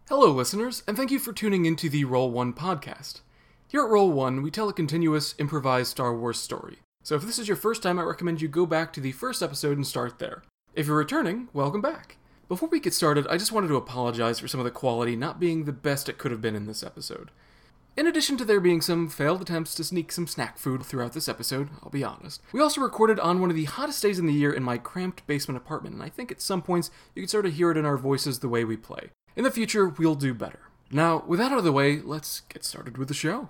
Hello, listeners, and thank you for tuning into the Roll1 podcast. Here at Roll1, we tell a continuous, improvised Star Wars story. So if this is your first time, I recommend you go back to the first episode and start there. If you're returning, welcome back. Before we get started, I just wanted to apologize for some of the quality not being the best it could have been in this episode. In addition to there being some failed attempts to sneak some snack food throughout this episode, I'll be honest, we also recorded on one of the hottest days in the year in my cramped basement apartment, and I think at some points you can sort of hear it in our voices the way we play. In the future, we'll do better. Now, with that out of the way, let's get started with the show.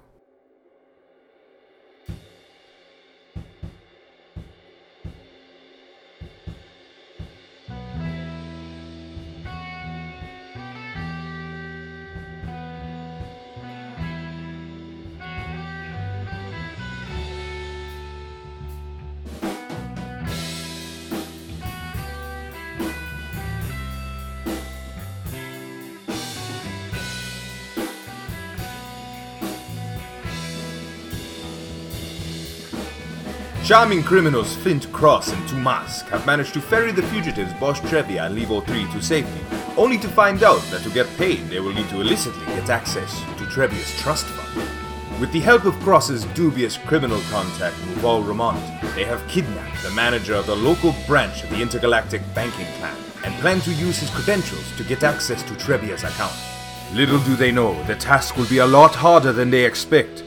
Charming criminals Flint, Cross, and Tumask have managed to ferry the fugitives Bosch Trevia and Levo 3 to safety, only to find out that to get paid they will need to illicitly get access to Trevia's trust fund. With the help of Cross's dubious criminal contact Muval Ramont, they have kidnapped the manager of the local branch of the Intergalactic Banking Clan and plan to use his credentials to get access to Trevia's account. Little do they know, the task will be a lot harder than they expect.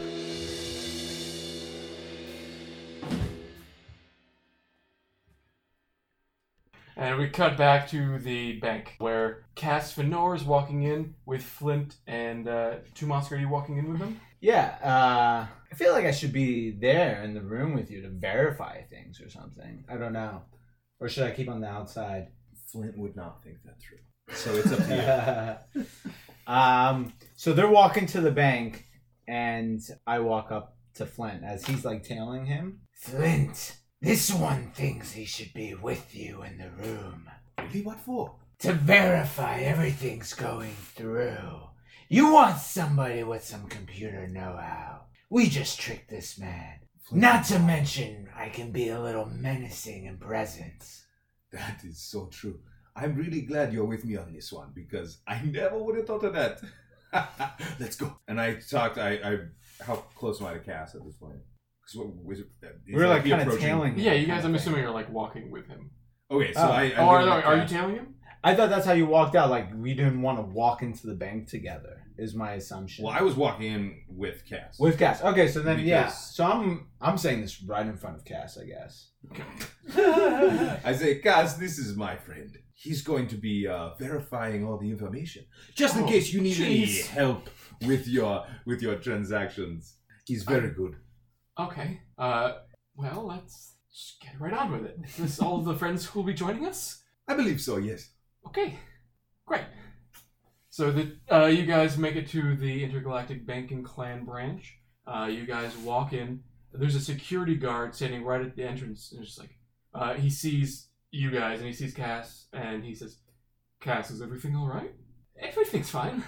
And we cut back to the bank, where Cass Fenor is walking in with Flint and Tumask. Are you walking in with them? Yeah, I feel like I should be there in the room with you to verify things or something. I don't know. Or should I keep on the outside? Flint would not think that through. So it's up to you. So they're walking to the bank, and I walk up to Flint as he's like tailing him. Flint! This one thinks he should be with you in the room. Really? What for? To verify everything's going through. You want somebody with some computer know-how. We just tricked this man. Not to mention, I can be a little menacing in presence. That is so true. I'm really glad you're with me on this one, because I never would have thought of that. Let's go. And I talked, how close am I to Cass at this point? We're like kind of tailing him. Yeah, you guys, I'm assuming, are like walking with him. Okay, so are you tailing him? I thought that's how you walked out. Like, we didn't want to walk into the bank together, is my assumption. Well, I was walking in with Cass. With Cass. Okay, so then, because... yeah. So I'm saying this right in front of Cass, I guess. Okay. I say, Cass, this is my friend. He's going to be verifying all the information. Just in case you need any help with your transactions. He's very good. Okay. Well, let's just get right on with it. Is this all of the friends who will be joining us? I believe so, yes. Okay. Great. So you guys make it to the Intergalactic Banking Clan branch. You guys walk in. There's a security guard standing right at the entrance. And it's just like, he sees you guys and he sees Cass and he says, Cass, is everything all right? Everything's fine.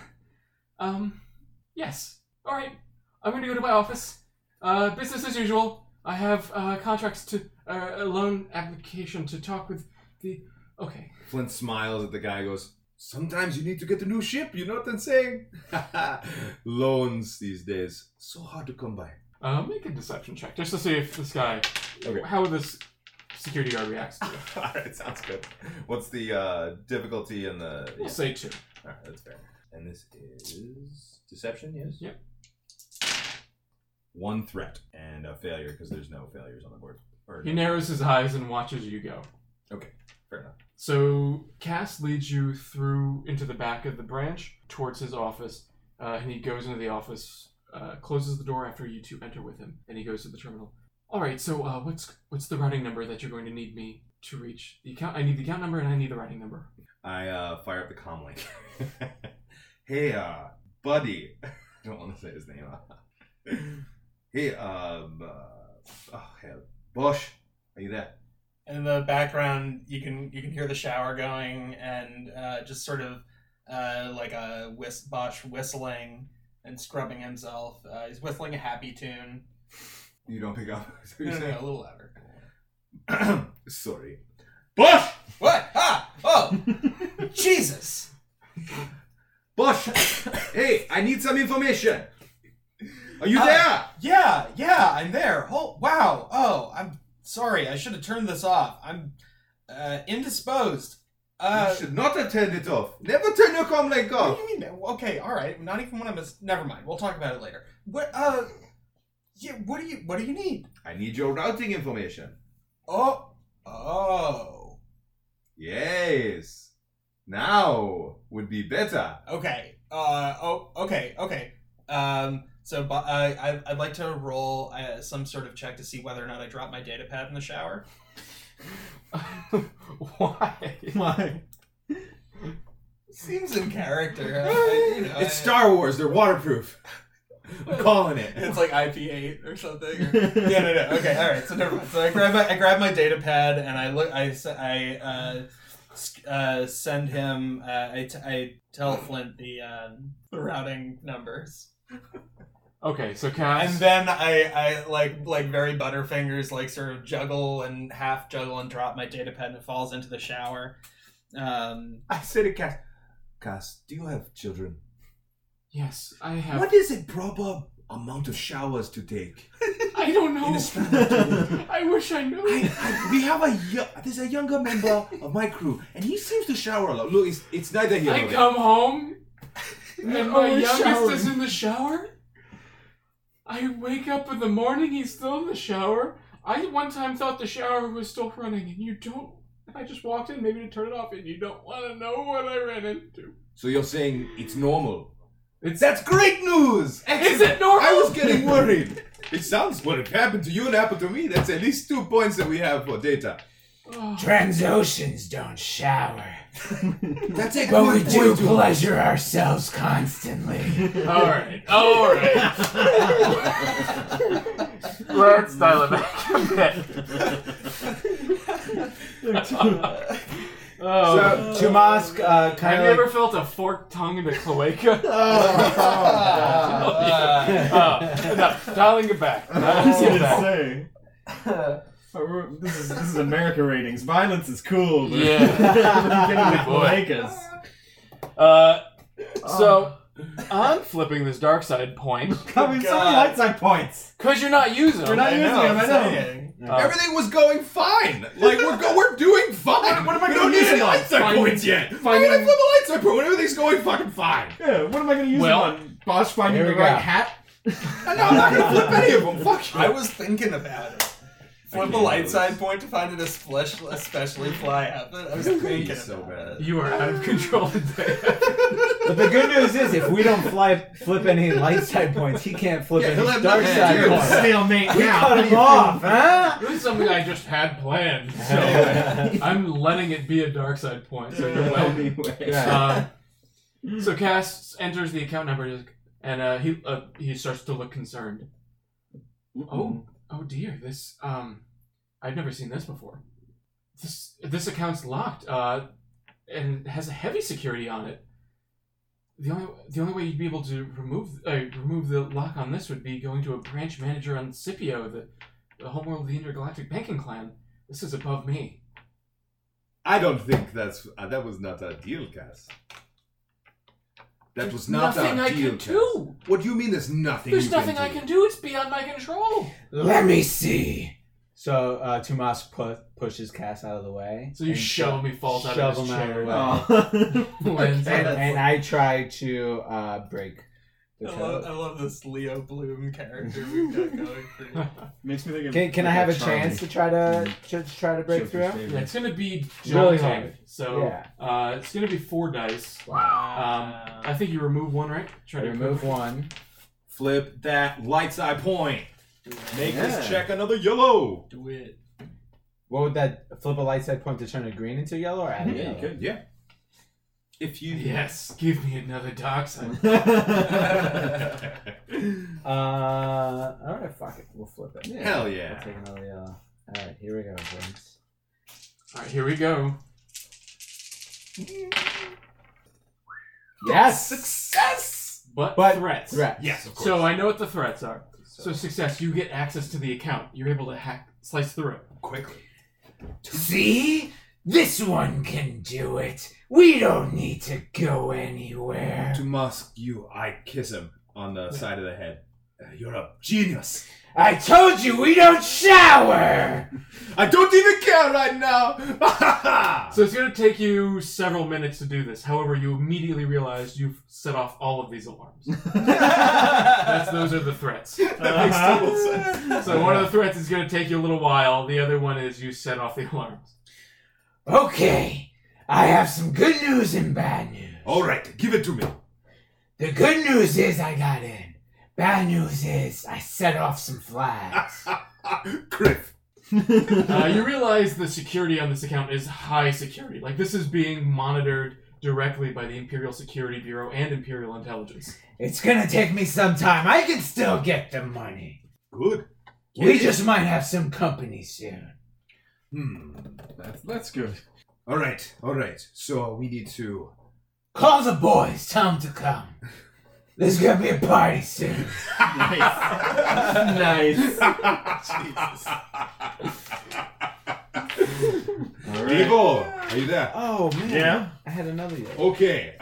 Yes. All right. I'm going to go to my office. Business as usual. I have contracts to a loan application to talk with the. Okay. Flint smiles at the guy. Goes. Sometimes you need to get a new ship. You know what I'm saying? Loans these days so hard to come by. Make a deception check just to see if this guy. Okay. How this security guard reacts to you. All right, sounds good. What's the difficulty and the? We'll say 2. All right, that's fair. And this is deception. Yes. Yep. 1 threat and a failure because there's no failures on the board. He narrows his eyes and watches you go. Okay, fair enough. So Cass leads you through into the back of the branch towards his office, and he goes into the office, closes the door after you two enter with him, and he goes to the terminal. All right, so what's the routing number that you're going to need me to reach the account? I need the account number and I need the routing number. I fire up the comm link. Hey, buddy. I don't want to say his name. Hey, oh hell, Bosch, are you there? In the background, you can hear the shower going and just sort of like a Bosch whistling and scrubbing himself. He's whistling a happy tune. You don't pick up? No, a little louder. Sorry. Bush! What? Ah! Oh! Jesus! Bosch! Hey, I need some information. Are you there? Yeah, I'm there. Oh, wow. Oh, I'm sorry. I should have turned this off. I'm indisposed. You should not have turned it off. Never turn your comlink What off. do you mean? Okay, all right. Not even when I'm. Never mind. We'll talk about it later. What? Yeah. What do you need? I need your routing information. Oh. Yes. Now would be better. Okay. Okay. So, I'd like to roll some sort of check to see whether or not I dropped my data pad in the shower. Why? Seems in character. It's Star Wars. They're waterproof. I'm calling it. It's like IP8 or something. Yeah, no. Okay, all right. So never mind. So I grab my data pad and I send him. I tell Flint the routing numbers. Okay, so Cass... And then I like very Butterfingers, like sort of juggle and half juggle and drop my data pad and it falls into the shower. I said to Cass. Cass, do you have children? Yes, I have... What is a proper amount of showers to take? I don't know. In a span of 2 weeks? I wish I knew. We have there's a younger member of my crew, and he seems to shower a lot. Look, it's neither here nor I there. come home, and my always youngest showering. is in the shower. I wake up in the morning, he's still in the shower. I one time thought the shower was still running, and you don't... I just walked in maybe to turn it off, and you don't want to know what I ran into. So you're saying it's normal? It's... That's great news! Is it normal? I was getting worried. It sounds what happened to you and happened to me. That's at least 2 points that we have for data. Oh. Transoceans don't shower, That's a but we good do point to- pleasure ourselves constantly. All right. Let's dial it back a bit. So Tumask Have kind you of ever felt a forked tongue in a cloaca? No, dialing it back. I was Dialing it gonna back. say. This is America ratings. Violence is cool, but Yeah. getting the Boy. cloacas. So, I'm flipping this dark side point Coming so many light side points. because you're not using them. You're not using them, I know. saying. Everything was going fine. Like we're doing fine. What am I we gonna don't need use any it on? light side Finding- points yet. finding- I mean, I flip a light side point when everything's going fucking fine. Yeah, what am I going to use Well, them on? Bosch finding here the we right go. hat? And now I'm not gonna flip any of them. Fuck you. I was thinking about it. Flip a light side point to find it especially fly outfit. I was thinking so about bad. it. You are out of control today. But the good news is, if we don't flip any light side points, he can't flip Yeah, he'll any have dark nothing side to do. points. Stalemate We now. cut him off, huh? This is something I just had planned, so I'm letting it be a dark side point. So you're welcome. So Cass enters the account number, and he starts to look concerned. Oh dear, this I've never seen this before. This account's locked, and has a heavy security on it. The only way you'd be able to remove the lock on this would be going to a branch manager on Scipio, the homeworld of the Intergalactic Banking Clan. This is above me. I don't think that was not a deal, Cass. That was not nothing a I deal, can Cass. do. What do you mean? There's nothing. There's you nothing can I can do. It's beyond my control. Let me see. So Tumask pushes Cass out of the way. So you and shove him, he falls out of his shove him chair. out of the way. Lands on- And I try to break the I code. love this Leo Bloom character we've got going for Makes me think of... Can I have a chance to try to break through? Yeah, it's gonna be Really jolting. hard. So Yeah. it's gonna be 4 dice. Wow. I think you remove 1, right? I remove one. Flip that light side point. Make Yeah. us check another yellow. Do it. What would that flip a light side point to turn a green into yellow or add a yellow? Yeah. If you Yes, give me another dark side. Alright, fuck it. We'll flip it. Hell yeah. We'll take another yellow. Alright, here we go, Vince. All right, here we go. Yes! Success! But threats. Threats. Yes, of course. So I know what the threats are. So success, you get access to the account. You're able to slice through it. quickly. See? This one can do it. We don't need to go anywhere. To Musk, I kiss him on the side of the head. You're a genius. I told you we don't shower! I don't even care right now. So it's going to take you several minutes to do this. However, you immediately realize you've set off all of these alarms. Those are the threats. That makes total sense. So one of the threats is going to take you a little while. The other one is you set off the alarms. Okay, I have some good news and bad news. All right, give it to me. The good news is I got in. Bad news is I set off some flags. Criff. You realize the security on this account is high security. Like, this is being monitored directly by the Imperial Security Bureau and Imperial Intelligence. It's gonna take me some time. I can still get the money. Good. We just might have some company soon. That's good. All right. So we need to... Call the boys. Tell them to come. There's gonna be a party soon. Nice. Jesus. All right. Evo, are you there? Oh, man. Yeah? I had another yet. Okay,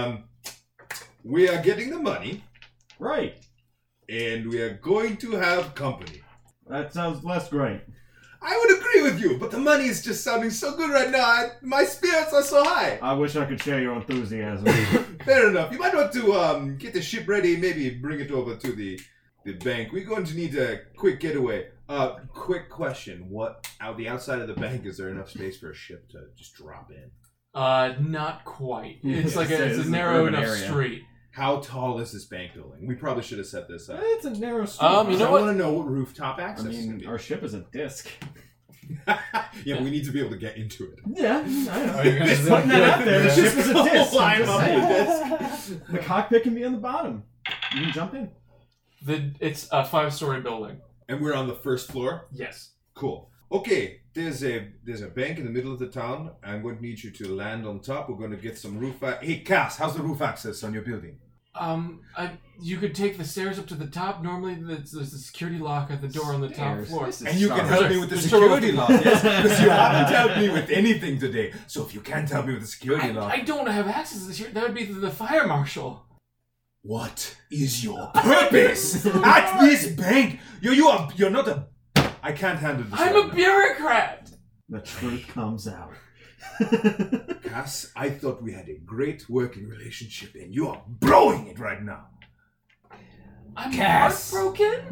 we are getting the money, Right. and we are going to have company. That sounds less great. I would agree with you, but the money is just sounding so good right now. My spirits are so high. I wish I could share your enthusiasm. Fair enough. You might want to get the ship ready, maybe bring it over to the bank. We're going to need a quick getaway. Quick question. The outside of the bank, is there enough space for a ship to just drop in? Not quite. It's Yeah, like it's it's a an narrow urban enough area. street. How tall is this bank building? We probably should have set this up. It's a narrow street. You know I what? want to know what rooftop I access is going mean, to our ship is a disc. be. Yeah, we need to be able to get into it. Yeah, I know. Are you gonna Just do putting that? that out there. The Yeah. ship is a disc. Climb I'm just up saying. the The cockpit can be on the bottom. You can jump in. It's a 5-story building. And we're on the first floor? Yes. Cool. Okay, there's a bank in the middle of the town. I'm going to need you to land on top. We're going to get some roof... Hey, Cass, how's the roof access on your building? You could take the stairs up to the top. Normally, there's a security lock at the door on the top Stairs. floor. This is And you can Star help Wars. me with the Just security turn lock, yes? Because you haven't helped me with anything today. So if you can't help me with the security lock... I don't have access to this here. That would be the fire marshal. What is your purpose at this bank? You're not a... I can't handle this. I'm right a now. bureaucrat. The truth comes out. Cass, I thought we had a great working relationship, and you are blowing it right now. I'm Cass. heartbroken.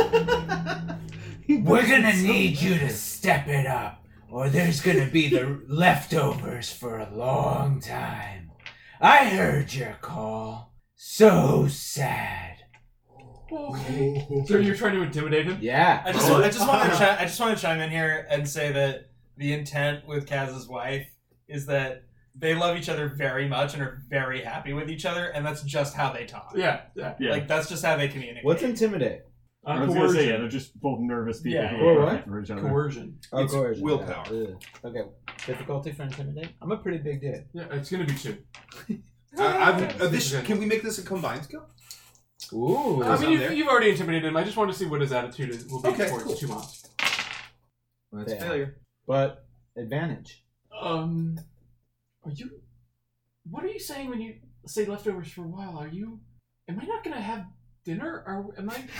We're gonna need you to step it up, or there's gonna be the leftovers for a long time. I heard your call. So sad. Okay. So you're trying to intimidate him? Yeah. I just want to chime in here and say that the intent with Kaz's wife is that they love each other very much and are very happy with each other, and that's just how they talk. Yeah. Yeah. Like that's just how they communicate. What's intimidate? I was going to say, yeah, they're just both nervous people Yeah. who are What? perfect for each other. Coercion. Oh, It's coercion. willpower. Yeah. Ugh. Okay. Difficulty for intimidate? I'm a pretty big dude. Yeah, it's gonna be 2. Can we make this a combined skill? Ooh. I mean, there? you've already intimidated him. I just want to see what his attitude will be Okay, towards cool. 2 miles. That's Yeah. failure. But advantage. Are you... What are you saying when you say leftovers for a while? Am I not gonna have dinner? Or am I...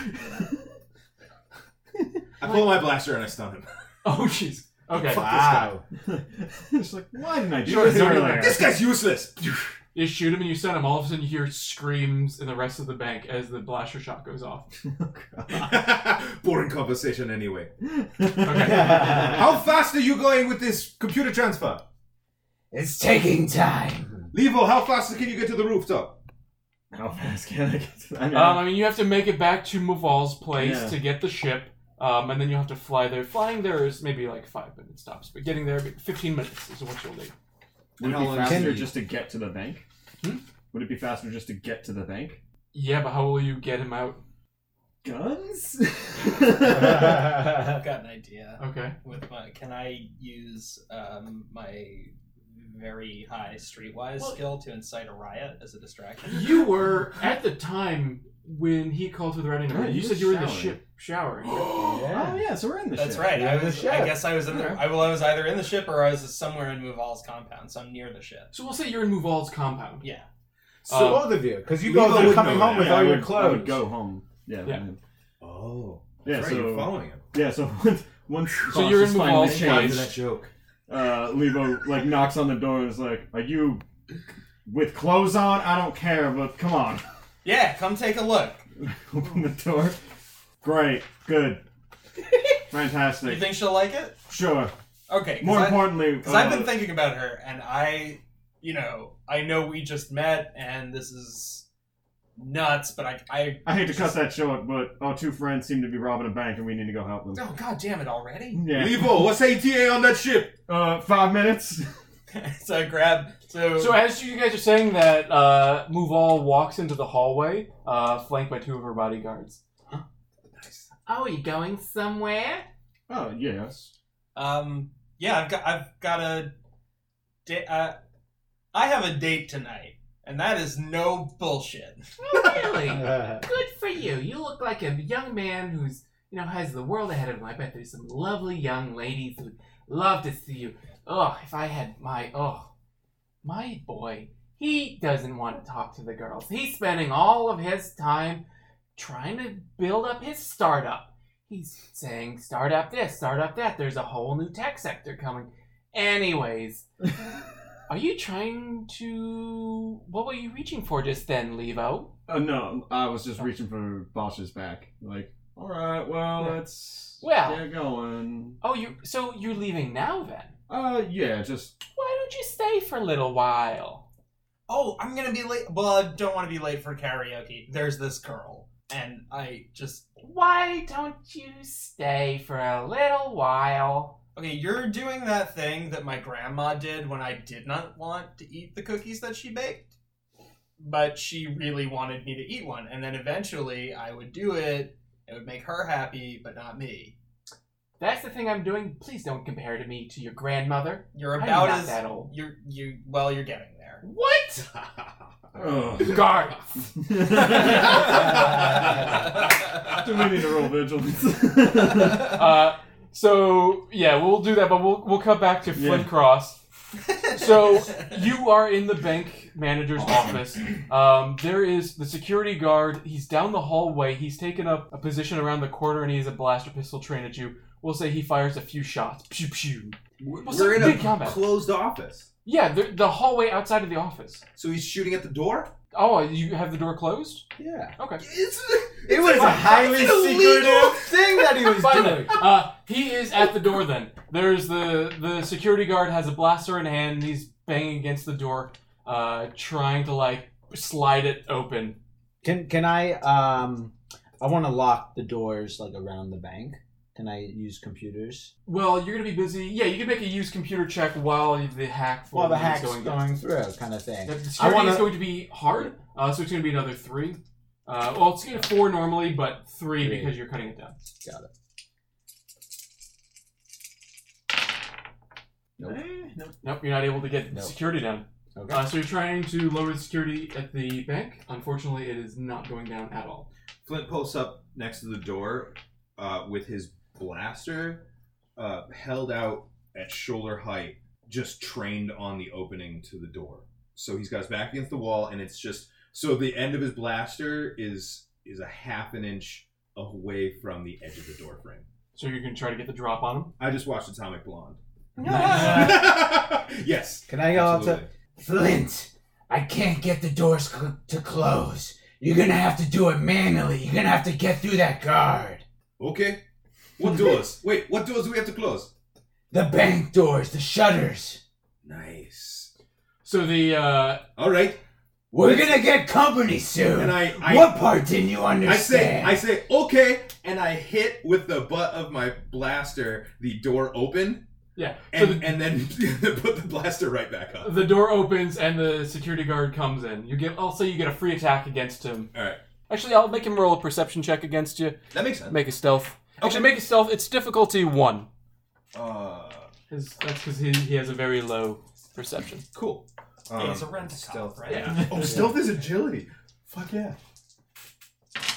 I pull my blaster and I stun him. Oh, jeez. Okay. Wow. It's like, why didn't I do Sure, this sure, earlier? This guy's useless. You shoot him and you stun him. All of a sudden you hear screams in the rest of the bank as the blaster shot goes off. Boring conversation anyway. Okay. How fast are you going with this computer transfer? It's taking time. Levo, how fast can you get to the rooftop? How fast can I get to that? I mean, you have to make it back to Muval's place Yeah. to get the ship, and then you'll have to fly there. Flying there is maybe like 5-minute stops, but getting there, 15 minutes is what you'll need. Would it How be long faster can you- just to get to the bank? Would it be faster just to get to the bank? Yeah, but how will you get him out? Guns? I've got an idea. Okay. Can I use my very high streetwise Well- skill to incite a riot as a distraction? You were, at the time, when he called to the routing number, Yeah, you he said was you were in the showering. ship showering. Oh yeah, so we're in the That's ship. right. You're in the ship. I guess I was in the. Alright. I was either in the ship or I was somewhere in Muval's compound, so I'm near the ship. So we'll say you're in Muval's compound. Yeah. So both of you, because you Levo both are would coming know home that. with Yeah, all I your would clothes. go home. Yeah. Yeah. Oh. Yeah, That's right, so you're following him. Yeah, so once So you're in Boss is finally Muval's changed, place. joke. Levo like knocks on the door and is like, "Are you with clothes on? I don't care, but come on." Yeah, come take a look. Open the door. Great, good, fantastic. You think she'll like it? Sure. Okay. More importantly, because I've been thinking about her, and I know we just met, and this is nuts, but I hate to cut that short, but our two friends seem to be robbing a bank, and we need to go help them. Oh, god damn it already. Yeah. Levo, what's ATA on that ship? 5 minutes. So I grab. So as you guys are saying that, Muval walks into the hallway, flanked by two of her bodyguards. Nice. Oh, you going somewhere? Oh yes. Yeah, I've got a. I have a date tonight, and that is no bullshit. Really? Good for you. You look like a young man who's, has the world ahead of him. I bet there's some lovely young ladies who'd love to see you. Oh, if I had my boy, he doesn't want to talk to the girls. He's spending all of his time trying to build up his startup. He's saying, start up this, start up that. There's a whole new tech sector coming. Anyways, are you trying to... What were you reaching for just then, Levo? No, I was just reaching for Bosch's back. Like, all right, well, Yeah. let's Well- get going. Oh, so you're leaving now then? Yeah, just Why don't you stay for a little while? Oh, I'm gonna be late. Well, I don't want to be late for karaoke. There's this girl, and I just. Why don't you stay for a little while? Okay, you're doing that thing that my grandma did when I did not want to eat the cookies that she baked. But she really wanted me to eat one, and then eventually I would do it. It would make her happy, but not me. That's the thing I'm doing. Please don't compare to me to your grandmother. You're I'm about not as that old. You're getting there. What? ugh. Guard! Do we need to roll vigilance? So yeah, we'll do that, but we'll cut back to Flint Yeah. Cross. So you are in the bank manager's office. There is the security guard. He's down the hallway. He's taken up a position around the corner, and he has a blaster pistol trained at you. We'll say he fires a few shots. Pew pew. We're in big a combat. closed office. Yeah, the hallway outside of the office. So he's shooting at the door? Oh, you have the door closed? Yeah. Okay. It was a highly secretive thing that he was Fine doing. then. He is at the door then. There's the security guard has a blaster in hand and he's banging against the door, trying to slide it open. Can I want to lock the doors around the bank. Can I use computers? Well, you're gonna be busy. Yeah, you can make a use computer check while the hack While the is hack's going going through, kind of thing. The security is going to be hard, so it's going to be another 3. Well, it's going to be 4 normally, but 3 because you're cutting it down. Got it. Nope, you're not able to get Nope. security down. Okay. So you're trying to lower the security at the bank. Unfortunately, it is not going down at all. Flint posts up next to the door with his blaster held out at shoulder height, just trained on the opening to the door. So he's got his back against the wall, and it's just... So the end of his blaster is a half an inch away from the edge of the door frame. So you're going to try to get the drop on him? I just watched Atomic Blonde. Nice. Yes. Can I go up to... Absolutely. Flint, I can't get the doors to close. You're gonna have to do it manually. You're gonna have to get through that guard. Okay. What doors? Wait, what doors do we have to close? The bank doors, the shutters. Nice. So the... All right. We're gonna get company soon. And I what part didn't you understand? I say, okay, and I hit with the butt of my blaster the door open, Yeah. So and then put the blaster right back up. the door opens and the security guard comes in. I'll say you get a free attack against him. All right. Actually, I'll make him roll a perception check against you. That makes sense. Make a stealth. Actually, make a stealth. It's difficulty 1. That's because he has a very low perception. Cool. Hey, it's a rent-a-cop, right? Yeah. Oh, stealth is agility. Fuck yeah.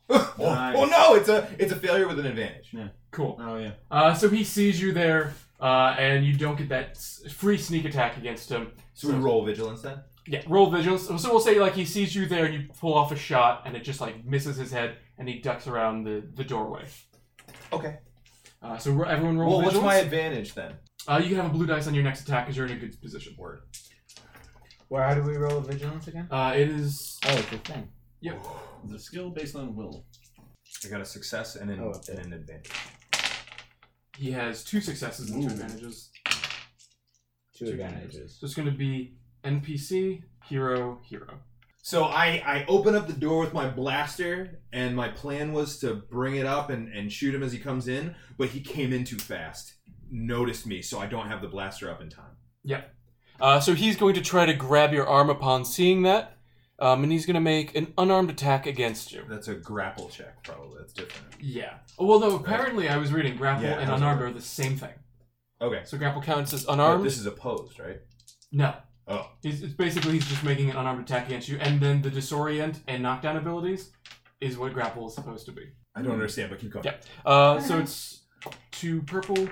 Nice. Oh no, it's a failure with an advantage. Cool. Oh yeah. So he sees you there, and you don't get that free sneak attack against him. So we roll vigilance then? Yeah, roll vigilance. So we'll say like he sees you there, and you pull off a shot, and it just like misses his head, and he ducks around the doorway. Okay. So everyone roll Well, vigilance. what's my advantage then? You can have a blue dice on your next attack because you're in a good position. Word. How do we roll vigilance again? It is. Oh, it's a thing. Yep. It's a skill based on will. I got a success and Oh, okay. an advantage. He has 2 successes and 2 advantages. 2 advantages. So it's going to be NPC, hero. So I open up the door with my blaster, and my plan was to bring it up and shoot him as he comes in, but he came in too fast. Noticed me, so I don't have the blaster up in time. Yep. So he's going to try to grab your arm upon seeing that, and he's going to make an unarmed attack against you. That's a grapple check, probably. That's different. Yeah. Well, no, apparently I was reading grapple Yeah, and how's unarmed it are the same thing. Okay. So grapple counts as But unarmed? this is opposed, right? No. Oh. It's basically he's just making an unarmed attack against you, and then the disorient and knockdown abilities is what grapple is supposed to be. I don't understand, but keep going. Yeah. So it's 2 purple.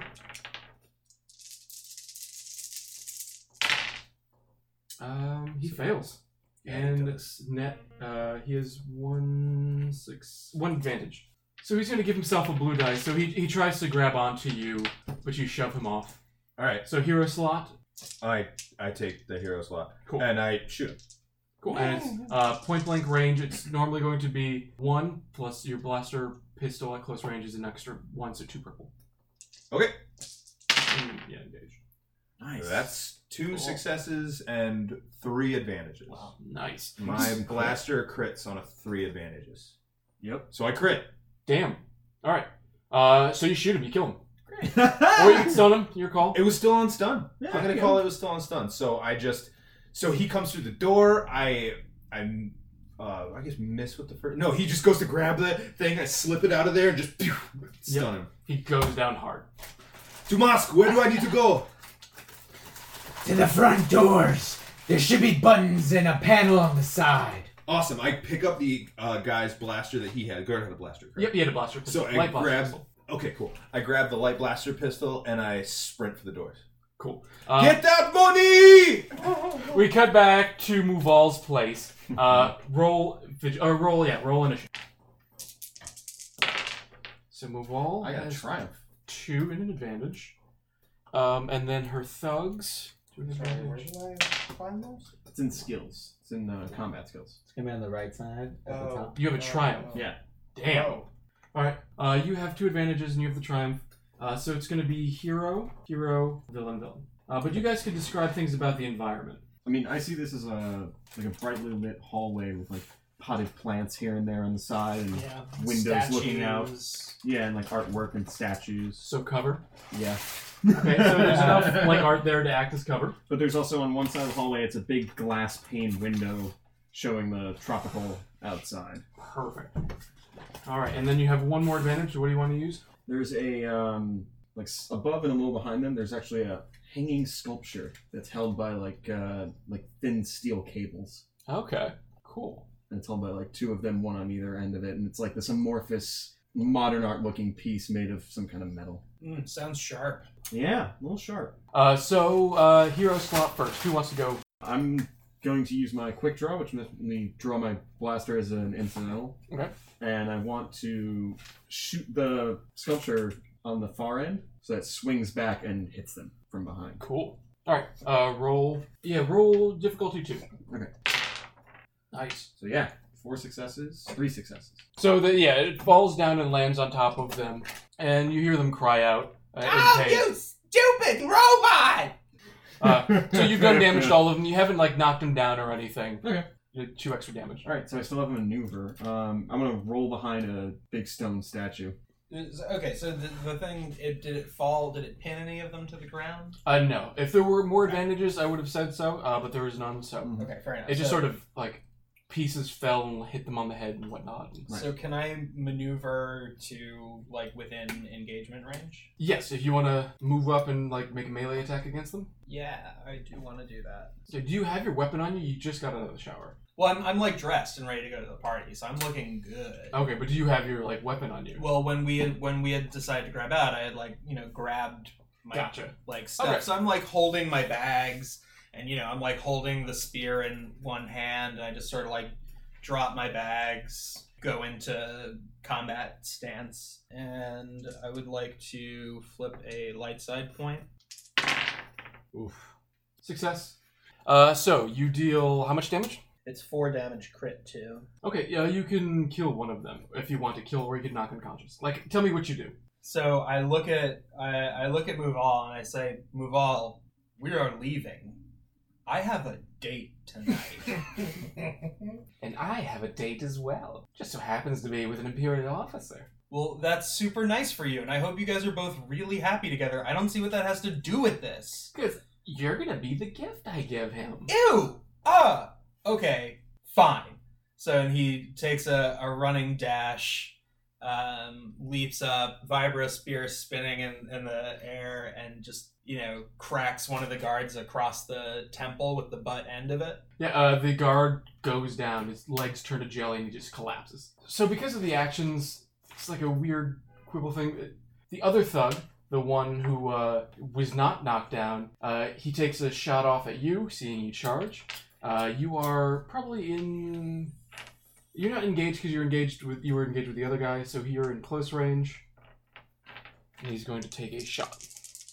He fails. Yeah, he And does. net, he has 1 advantage. So he's going to give himself a blue dice. So he tries to grab onto you, but you shove him off. All right. So hero slot. I take the hero slot. Cool. And I shoot him. Cool. And it's point blank range. It's normally going to be 1 plus your blaster pistol at close range is an extra 1, so 2 purple. Okay. Yeah, engage. Nice. So that's 2 Cool. successes and 3 advantages. Wow, nice. My blaster crits on a 3 advantages. Yep. So I crit. Damn. All right. So you shoot him, you kill him, or you can stun him. Your call. It was still on stun. Yeah, I'm gonna yeah. call it was still on stun. So so he comes through the door. I guess miss with the first. No, he just goes to grab the thing. I slip it out of there and just stun him. He goes down hard. Tumask, where do I need to go? To the front doors. There should be buttons and a panel on the side. Awesome. I pick up the guy's blaster that he had. Guard had a blaster. Correct? Yep, he had a blaster pistol. So I Light blaster grab. pistol. Okay, cool. I grab the light blaster pistol and I sprint for the doors. Cool. Get that money! We cut back to Muval's place. Roll initiative. So Muval I got a has triumph. 2 in an advantage. And then her thugs. 2 in an advantage. did I find those? It's in skills. It's in combat skills. It's going to be on the right side at the top. You have a triumph. Yeah. Damn. Oh. Alright. You have 2 advantages and you have the triumph. So it's going to be hero, villain. But you guys could describe things about the environment. I mean, I see this as a brightly lit hallway with like potted plants here and there on the side and windows looking out. Yeah, and like artwork and statues. So cover. Yeah. Okay, so there's enough like art there to act as cover. But there's also on one side of the hallway, it's a big glass pane window showing the tropical outside. Perfect. Alright, and then you have 1 more advantage. What do you want to use? There's a above and a little behind them. There's actually a hanging sculpture that's held by like thin steel cables, Okay, cool. and it's held by like 2 of them, one on either end of it, and it's like this amorphous modern art looking piece made of some kind of metal. Sounds sharp. Yeah, a little sharp. So hero slot first. Who wants to go? I'm going to use my quick draw, which lets me draw my blaster as an incidental. Okay. And I want to shoot the sculpture on the far end so that it swings back and hits them from behind. Cool. Alright, roll difficulty 2. Okay. Nice. So yeah, 4 successes, 3 successes. So it falls down and lands on top of them, and you hear them cry out in pain. stupid robot! So you've done damage to all of them. You haven't knocked them down or anything. Okay. You did 2 extra damage. All right, so I still have a maneuver. I'm gonna roll behind a big stone statue. Okay, so the thing, did it fall? Did it pin any of them to the ground? No. If there were more advantages, I would have said so, but there was none, so... Okay, fair enough. It just sort of, pieces fell and hit them on the head and whatnot. So can I maneuver to, within engagement range? Yes, if you want to move up and, make a melee attack against them. Yeah, I do want to do that. So do you have your weapon on you? You just got out of the shower. Well, I'm like dressed and ready to go to the party, so I'm looking good. Okay, but do you have your like weapon on you? Well, when we had decided to grab out, I had like grabbed my like stuff. Okay. So I'm like holding my bags, and I'm like holding the spear in one hand, and I just sort of like drop my bags, go into combat stance, and I would like to flip a light side point. Oof. Success. So you deal how much damage? It's 4 damage crit too. Okay, yeah, you can kill one of them if you want to kill, or you can knock unconscious. Like, tell me what you do. So I look at Muval and I say, Muval, we are leaving. I have a date tonight. And I have a date as well. Just so happens to be with an Imperial officer. Well, that's super nice for you, and I hope you guys are both really happy together. I don't see what that has to do with this. Because you're gonna be the gift I give him. Ew! Okay, fine. So he takes a running dash, leaps up, vibro spear spinning in the air, and just, cracks one of the guards across the temple with the butt end of it. Yeah, the guard goes down, his legs turn to jelly, and he just collapses. So because of the actions, it's like a weird quibble thing. The other thug, the one who was not knocked down, he takes a shot off at you, seeing you charge. You are probably in... You're not engaged because you were engaged with the other guy, so you're in close range. And he's going to take a shot.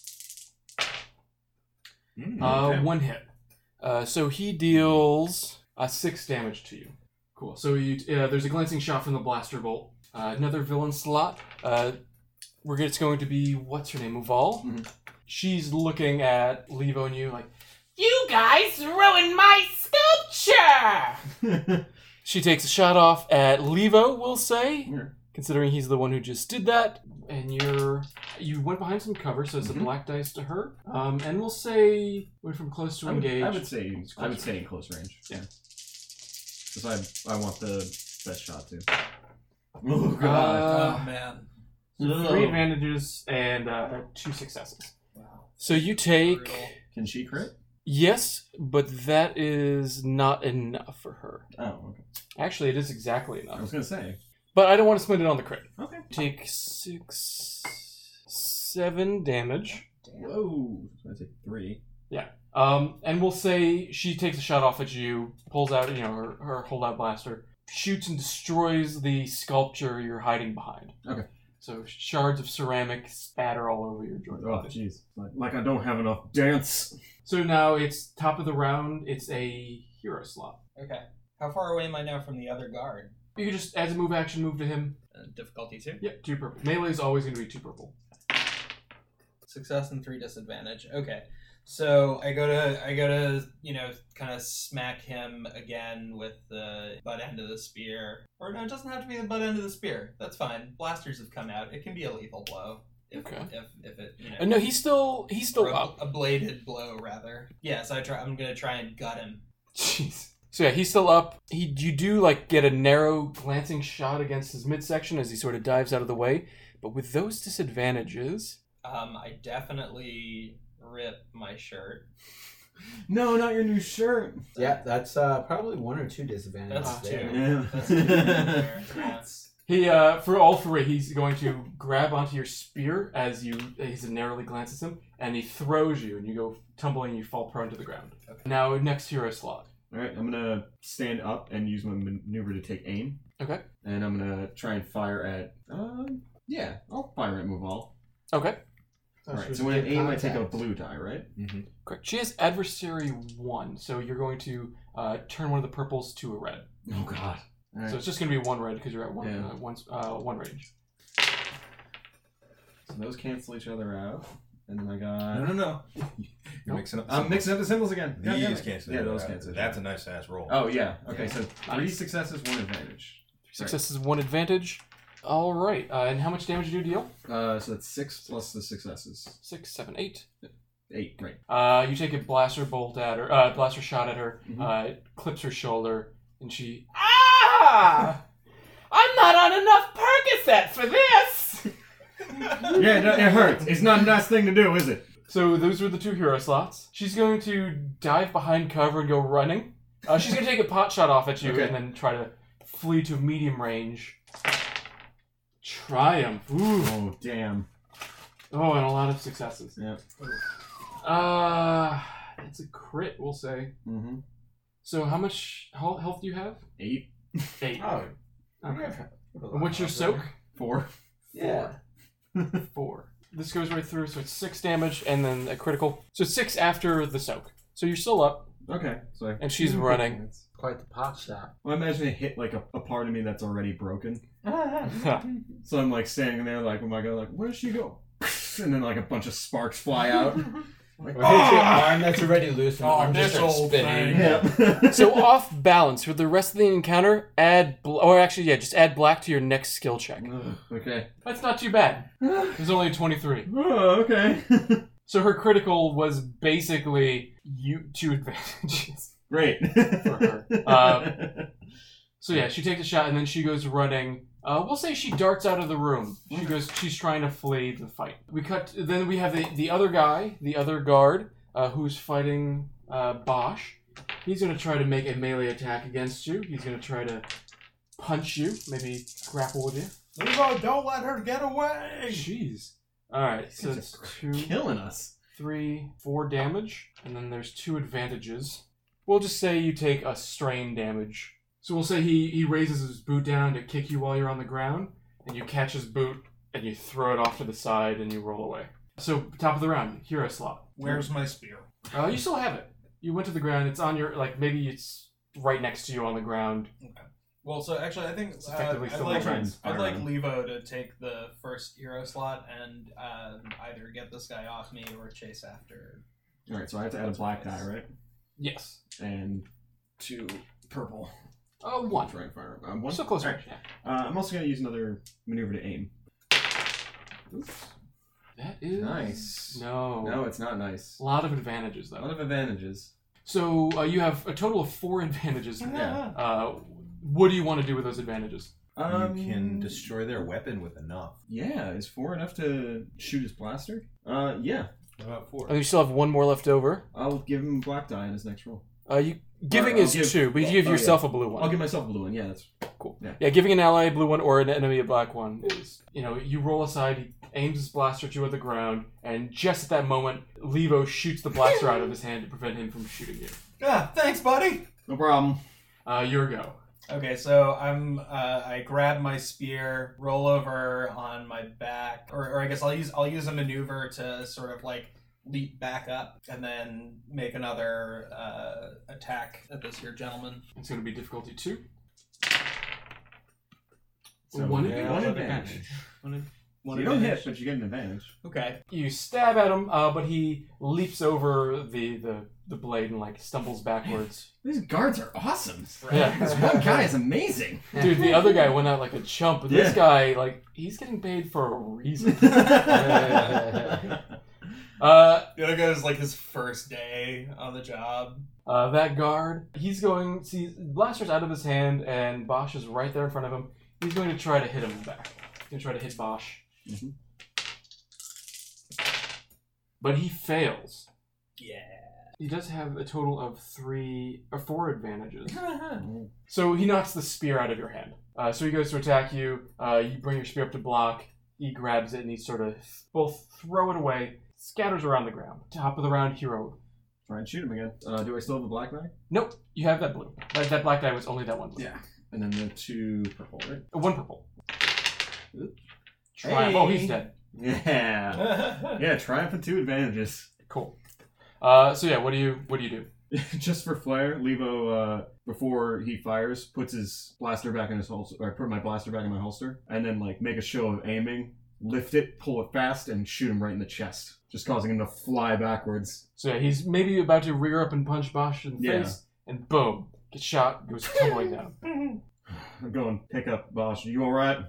Okay. 1 hit. So he deals 6 damage to you. Cool. So there's a glancing shot from the blaster bolt. Another villain slot. It's going to be, what's her name, Muval? Mm-hmm. She's looking at Levo and you like, you guys ruined my sculpture! She takes a shot off at Levo, we'll say, considering he's the one who just did that. And you went behind some cover, so it's a black dice to her. And we'll say went from close to engage. I would say in close range. Yeah, because I want the best shot too. Oh god! Oh man! 3 advantages and 2 successes. Wow. So you take. Can she crit? Yes, but that is not enough for her. Oh, okay. Actually, it is exactly enough. I was gonna say. But I don't want to spend it on the crit. Okay. Take 7 damage. Whoa. So I take 3. Yeah. And we'll say she takes a shot off at you, pulls out, her holdout blaster, shoots and destroys the sculpture you're hiding behind. Okay. So shards of ceramic spatter all over your joint. Oh, jeez. Like I don't have enough dance. So now it's top of the round. It's a hero slot. Okay. How far away am I now from the other guard? You can just, as a move action, move to him. Difficulty 2? Yep, 2 purple. Melee is always going to be 2 purple. Success and 3 disadvantage. Okay. So I go to kind of smack him again with the butt end of the spear. Or no, it doesn't have to be the butt end of the spear. That's fine. Blasters have come out. It can be a lethal blow. If it, no, he's still up. A bladed blow, rather. Yeah, so I'm going to try and gut him. Jeez. So yeah, he's still up. You do get a narrow glancing shot against his midsection as he sort of dives out of the way. But with those disadvantages... I definitely rip my shirt. No, not your new shirt. Yeah, that's probably 1 or 2 disadvantages. That's 2. Yeah. That's 2 there. He, for all 3, he's going to grab onto your spear as he narrowly glances him, and he throws you, and you go tumbling, you fall prone to the ground. Okay. Now, next hero slot. Alright, I'm going to stand up and use my maneuver to take aim. Okay. And I'm going to try and fire at... I'll fire at Muval. Okay. Alright, so when I aim, I take a blue die, right? Mm-hmm. Correct. She has adversary 1, so you're going to turn one of the purples to a red. Oh, God. Right. So it's just going to be 1 red because you're at one range. So those cancel each other out. And then I got... No. You're mixing up. I'm mixing up the symbols again. These cancel. Yeah, those cancel. That's a nice ass roll. Oh, yeah. Okay, so 3 successes, 1 advantage. 3 successes, 1 advantage. All right. And how much damage do you deal? So that's 6 plus the successes. 6, 7, 8. 8, right. You take a blaster bolt at her, blaster shot at her, clips her shoulder, and she... Ah! I'm not on enough Percocet for this! Yeah, it hurts. It's not a nice thing to do, is it? So those were the 2 hero slots. She's going to dive behind cover and go running. She's going to take a pot shot off at you Okay. and then try to flee to medium range. Triumph. Ooh. Oh, damn. Oh, and a lot of successes. Yeah. It's a crit, we'll say. Mm-hmm. So how much health do you have? 8. 8. Oh. Okay. What's your soak? 4. Yeah. 4. This goes right through, so it's 6 damage and then a critical. So 6 after the soak. So you're still up, Okay. So and she's running. Quite the pot shot. Well, imagine it hit like a part of me that's already broken. So I'm like standing there like, oh my god, like, where does she go? And then like a bunch of sparks fly out. Like, Or hit your arm that's already loose and the Oh, arm just this starts old spinning. thing. yeah. So off balance for the rest of the encounter, just add black to your next skill check. Okay. That's not too bad. There's only a 23. Oh, okay. So her critical was basically 2 advantages Great. for her. So yeah, she takes a shot and then she goes running. We'll say she darts out of the room. She's trying to flee the fight. Then we have the other guy, the other guard, who's fighting Bosch. He's going to try to make a melee attack against you. He's going to try to punch you, maybe grapple with you. Levo, don't let her get away! Jeez. Alright, so it's 2, Killing us. 3, 4 damage, and then there's 2 advantages. We'll just say you take a strain damage. So we'll say he raises his boot down to kick you while you're on the ground, and you catch his boot, and you throw it off to the side, and you roll away. So, top of the round, hero slot. Where's my spear? You still have it. You went to the ground, it's on your, maybe it's right next to you on the ground. Okay. Well, so actually, I think effectively I'd still like trying to Levo to take the first hero slot and either get this guy off me or chase after. Alright, so I have to add a black die, right? Yes. And 2 purple. 1. Try and fire. We're 1? still close Alright. range, yeah. I'm also going to use another maneuver to aim. Oops. That is... Nice. No. No, it's not nice. A lot of advantages, A though. lot of advantages. So you have a total of 4 advantages. Yeah. What do you want to do with those advantages? You can destroy their weapon with enough. Yeah, is 4 enough to shoot his blaster? Yeah. What about 4? And you still have 1 more left over. I'll give him a black die in his next roll. Giving I'll is give- 2, but you give yourself a blue one. I'll give myself a blue one. Yeah, that's Cool. Yeah. Yeah, giving an ally a blue one or an enemy a black one is, you roll aside, he aims his blaster at you at the ground, and just at that moment, Levo shoots the blaster out of his hand to prevent him from shooting you. Ah, thanks, buddy. no problem. Your go. Okay, so I grab my spear, roll over on my back, or I guess I'll use a maneuver to sort of leap back up and then make another attack at this here gentleman. It's going to be difficulty 2. So One one advantage. advantage. One You don't hit, advantage. but you get an advantage. Okay. You stab at him, but he leaps over the blade and stumbles backwards. These guards are awesome. Yeah. This one guy is amazing. Dude, the other guy went out like a chump, but this guy, he's getting paid for a reason. The other guy was his first day on the job. That guard, he's going, blaster's out of his hand, and Bosch is right there in front of him. He's going to try to hit him in the back. He's going to try to hit Bosch. Mhm. But he fails. Yeah. He does have a total of 4 advantages. So he knocks the spear out of your hand. So he goes to attack you. You bring your spear up to block. He grabs it and he sort of both throw it away. Scatters around the ground. Top of the round, hero. Try and shoot him again. Do I still have a black die? Nope, you have that blue. That black die was only that one blue. Yeah. And then the 2 purple, right? 1 purple. Oops. Triumph. Oh, he's dead. Yeah. Yeah, triumph and 2 advantages. Cool. So yeah, what do you do? Just for flair, Levo, before he fires, puts his blaster back in his holster, or put my blaster back in my holster, and then make a show of aiming, lift it, pull it fast, and shoot him right in the chest, just causing him to fly backwards. So yeah, he's maybe about to rear up and punch Bosch in the face, and boom, gets shot, goes tumbling down. I'm going, pick up Bosch. You alright?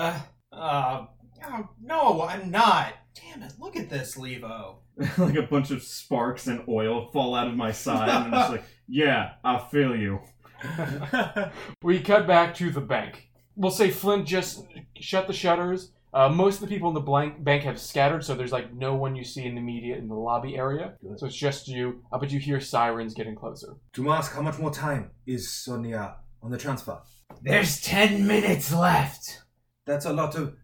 No, I'm not. Damn it, look at this, Levo. Like a bunch of sparks and oil fall out of my side, and I'm just yeah, I feel you. We cut back to the bank. We'll say Flint just shut the shutters, Most of the people in the bank have scattered, so there's like no one you see in the lobby area. So it's just you. But you hear sirens getting closer. Tumask, how much more time is on the transfer? There's 10 minutes left. That's a lot of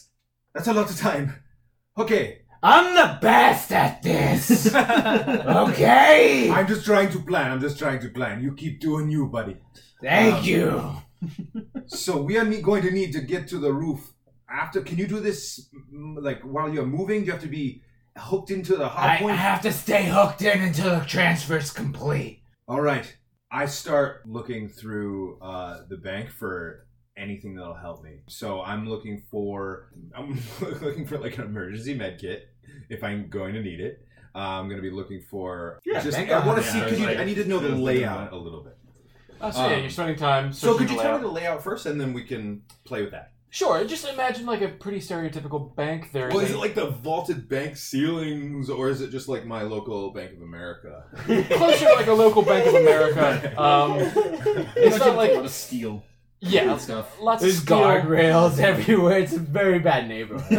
time. Okay. I'm the best at this. Okay. I'm just trying to plan. You keep doing you, buddy. Thank you. So we are going to need to get to the roof after. Can you do this like while you're moving? Do you have to be hooked into the hard I point? have to stay hooked in until the transfer's complete. All right. I start looking through the bank for anything that'll help me. So I'm looking for like an emergency med kit if I'm going to need it. I'm going to be looking for. I want to see. I need to know the layout a little bit. You're spending time. So could you tell me the layout first, and then we can play with that? Sure. Just imagine like a pretty stereotypical bank. There's is it like the vaulted bank ceilings, or is it just like my local Bank of America? closer to like a local Bank of America. It's not like a lot of steel. Yeah, stuff. Lots There's of steel. guardrails everywhere. It's a very bad neighborhood.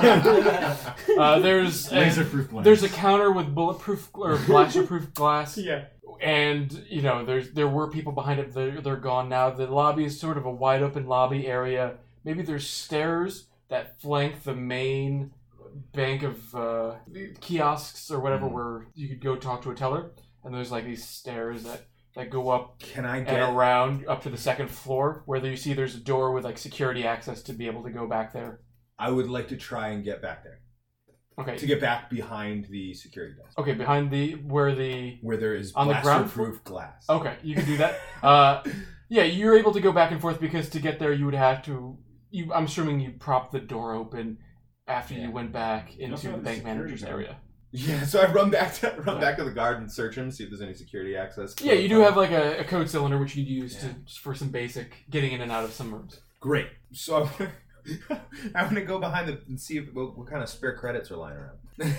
There's Laser-proof glass. There's a counter with bulletproof or blaster-proof glass. Yeah. And there were people behind it. They're gone now. The lobby is sort of a wide open lobby area. Maybe there's stairs that flank the main bank of kiosks or whatever, where you could go talk to a teller. And there's like these stairs that go up and around up to the second floor, where you see there's a door with like security access to be able to go back there. I would like to try and get back there. Okay. To get back behind the security desk. Okay, behind where there is on the ground proof glass. Okay, you can do that. Yeah, you're able to go back and forth because to get there you would have to. I'm assuming you propped the door open after you went back into the bank manager's area. Yeah, so I run back to the guard and search him, see if there's any security access. Yeah, you do have like a code cylinder which you'd use for some basic getting in and out of some rooms. Great. So I'm gonna go behind and see what kind of spare credits are lying around.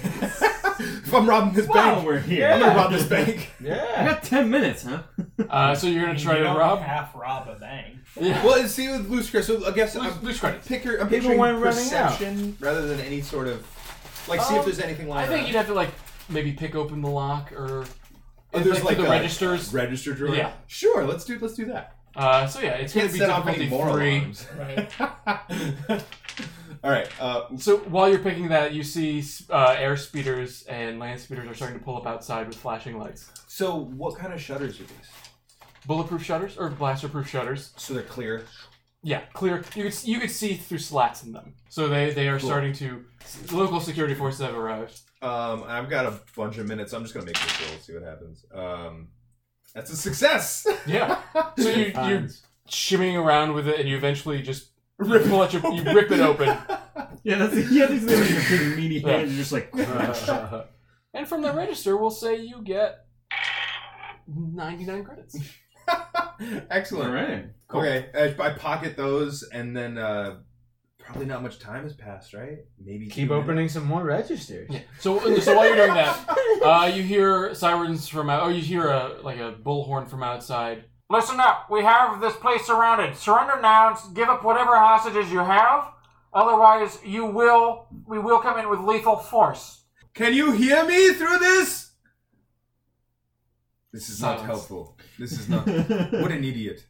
If I'm robbing this bank, we're here. I'm gonna rob this bank. I got 10 minutes, huh? So you're gonna try you to don't rob a bank. Yeah. Well, see with loose credits. So I guess Loose credits. I'm picturing perception rather than any sort of see if there's anything lying around. I think you'd have to like maybe pick open the lock or there's like the a registers. Register drawer. Yeah. Sure. Let's do that. So yeah, it's going to be set off any more difficulty alarms. 3. Right. All right. So while you're picking that, you see air speeders and land speeders are starting to pull up outside with flashing lights. So what kind of shutters are these? Bulletproof shutters or blaster-proof shutters? So they're clear. Yeah, clear. You could see through slats in them. So they are starting to. Local security forces have arrived. I've got a bunch of minutes. I'm just gonna make this roll, see what happens. That's a success. Yeah. So you're shimmying around with it, and you eventually just rip it open. Yeah, these things are your big meaty hands. You're just like. And from the register, we'll say you get 99 credits. Excellent. All right. Cool. Okay, I pocket those, and then probably not much time has passed, right? Maybe keep opening some more registers. Yeah. So while you're doing that, you hear sirens from out. Oh, you hear a bullhorn from outside. Listen up! We have this place surrounded. Surrender now and give up whatever hostages you have. Otherwise, we will come in with lethal force. Can you hear me through this? This is Silence. not helpful. This is not. What an idiot.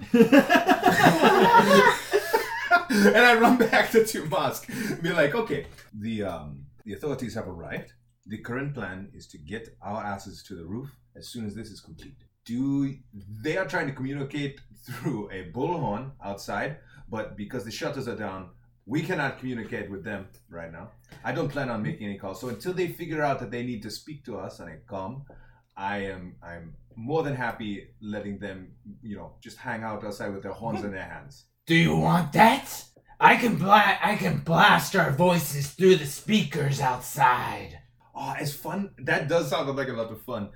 And I run back to Tumask and be like, okay, the authorities have arrived. The current plan is to get our asses to the roof as soon as this is complete. They are trying to communicate through a bullhorn outside, but because the shutters are down, we cannot communicate with them right now. I don't plan on making any calls. So until they figure out that they need to speak to us on a comm, I'm more than happy letting them, just hang out outside with their horns in their hands. Do you want that? I can blast our voices through the speakers outside. Oh, it's fun. That does sound like a lot of fun.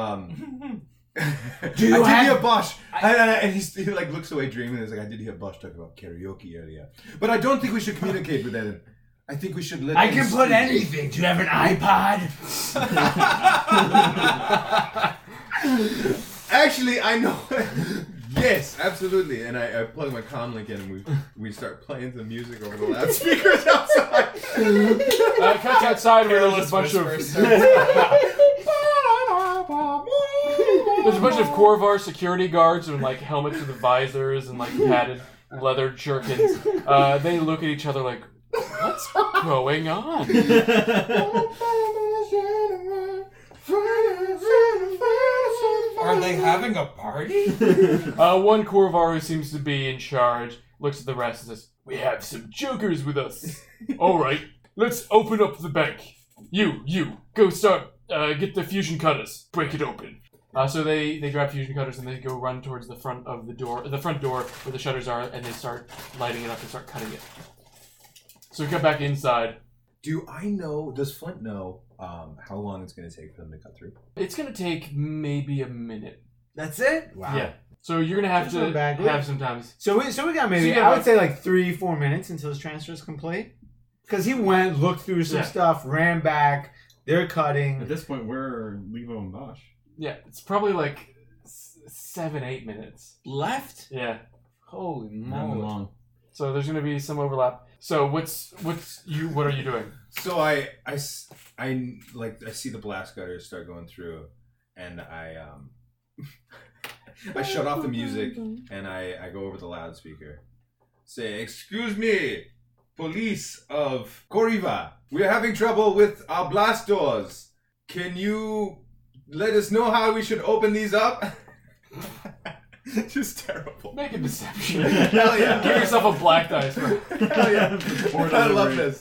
Do you I did hear Bosch, and he like looks away dreaming. And he's like, I did hear Bosch talk about karaoke earlier, but I don't think we should communicate with them. I think we should let. I can put anything. Do you have an iPod? Actually, I know. Yes, absolutely. And I plug my comlink in, and we start playing some music over the loudspeakers outside. Cut outside where there's a bunch of Korvar security guards with like helmets with the visors and like padded leather jerkins. They look at each other like, what's going on? Are they having a party? One Korvar who seems to be in charge looks at the rest and says, we have some jokers with us. Alright, let's open up the bank. You, go start, get the fusion cutters. Break it open. So they grab fusion cutters and they go run towards the front door where the shutters are, and they start lighting it up and start cutting it. So we come back inside. Does Flint know how long it's going to take for them to cut through? It's going to take maybe a minute. That's it? Wow. Yeah. So you're going to have to have some time. So we got maybe, I would say like 3-4 minutes until his transfer is complete. Because he went, looked through some stuff, ran back, they're cutting. At this point, we're Levo and Bosch. Yeah, it's probably like 7-8 minutes. Left? Yeah. Holy Not moly. long. So there's going to be some overlap. So what are you doing? So I see the blast gutters start going through, and I shut off the music and I go over the loudspeaker. Say, excuse me, police of Koriva. We're having trouble with our blast doors. Can you let us know how we should open these up? Just terrible. Make a deception. Hell yeah. Give yourself a black dice. Hell yeah. I love this.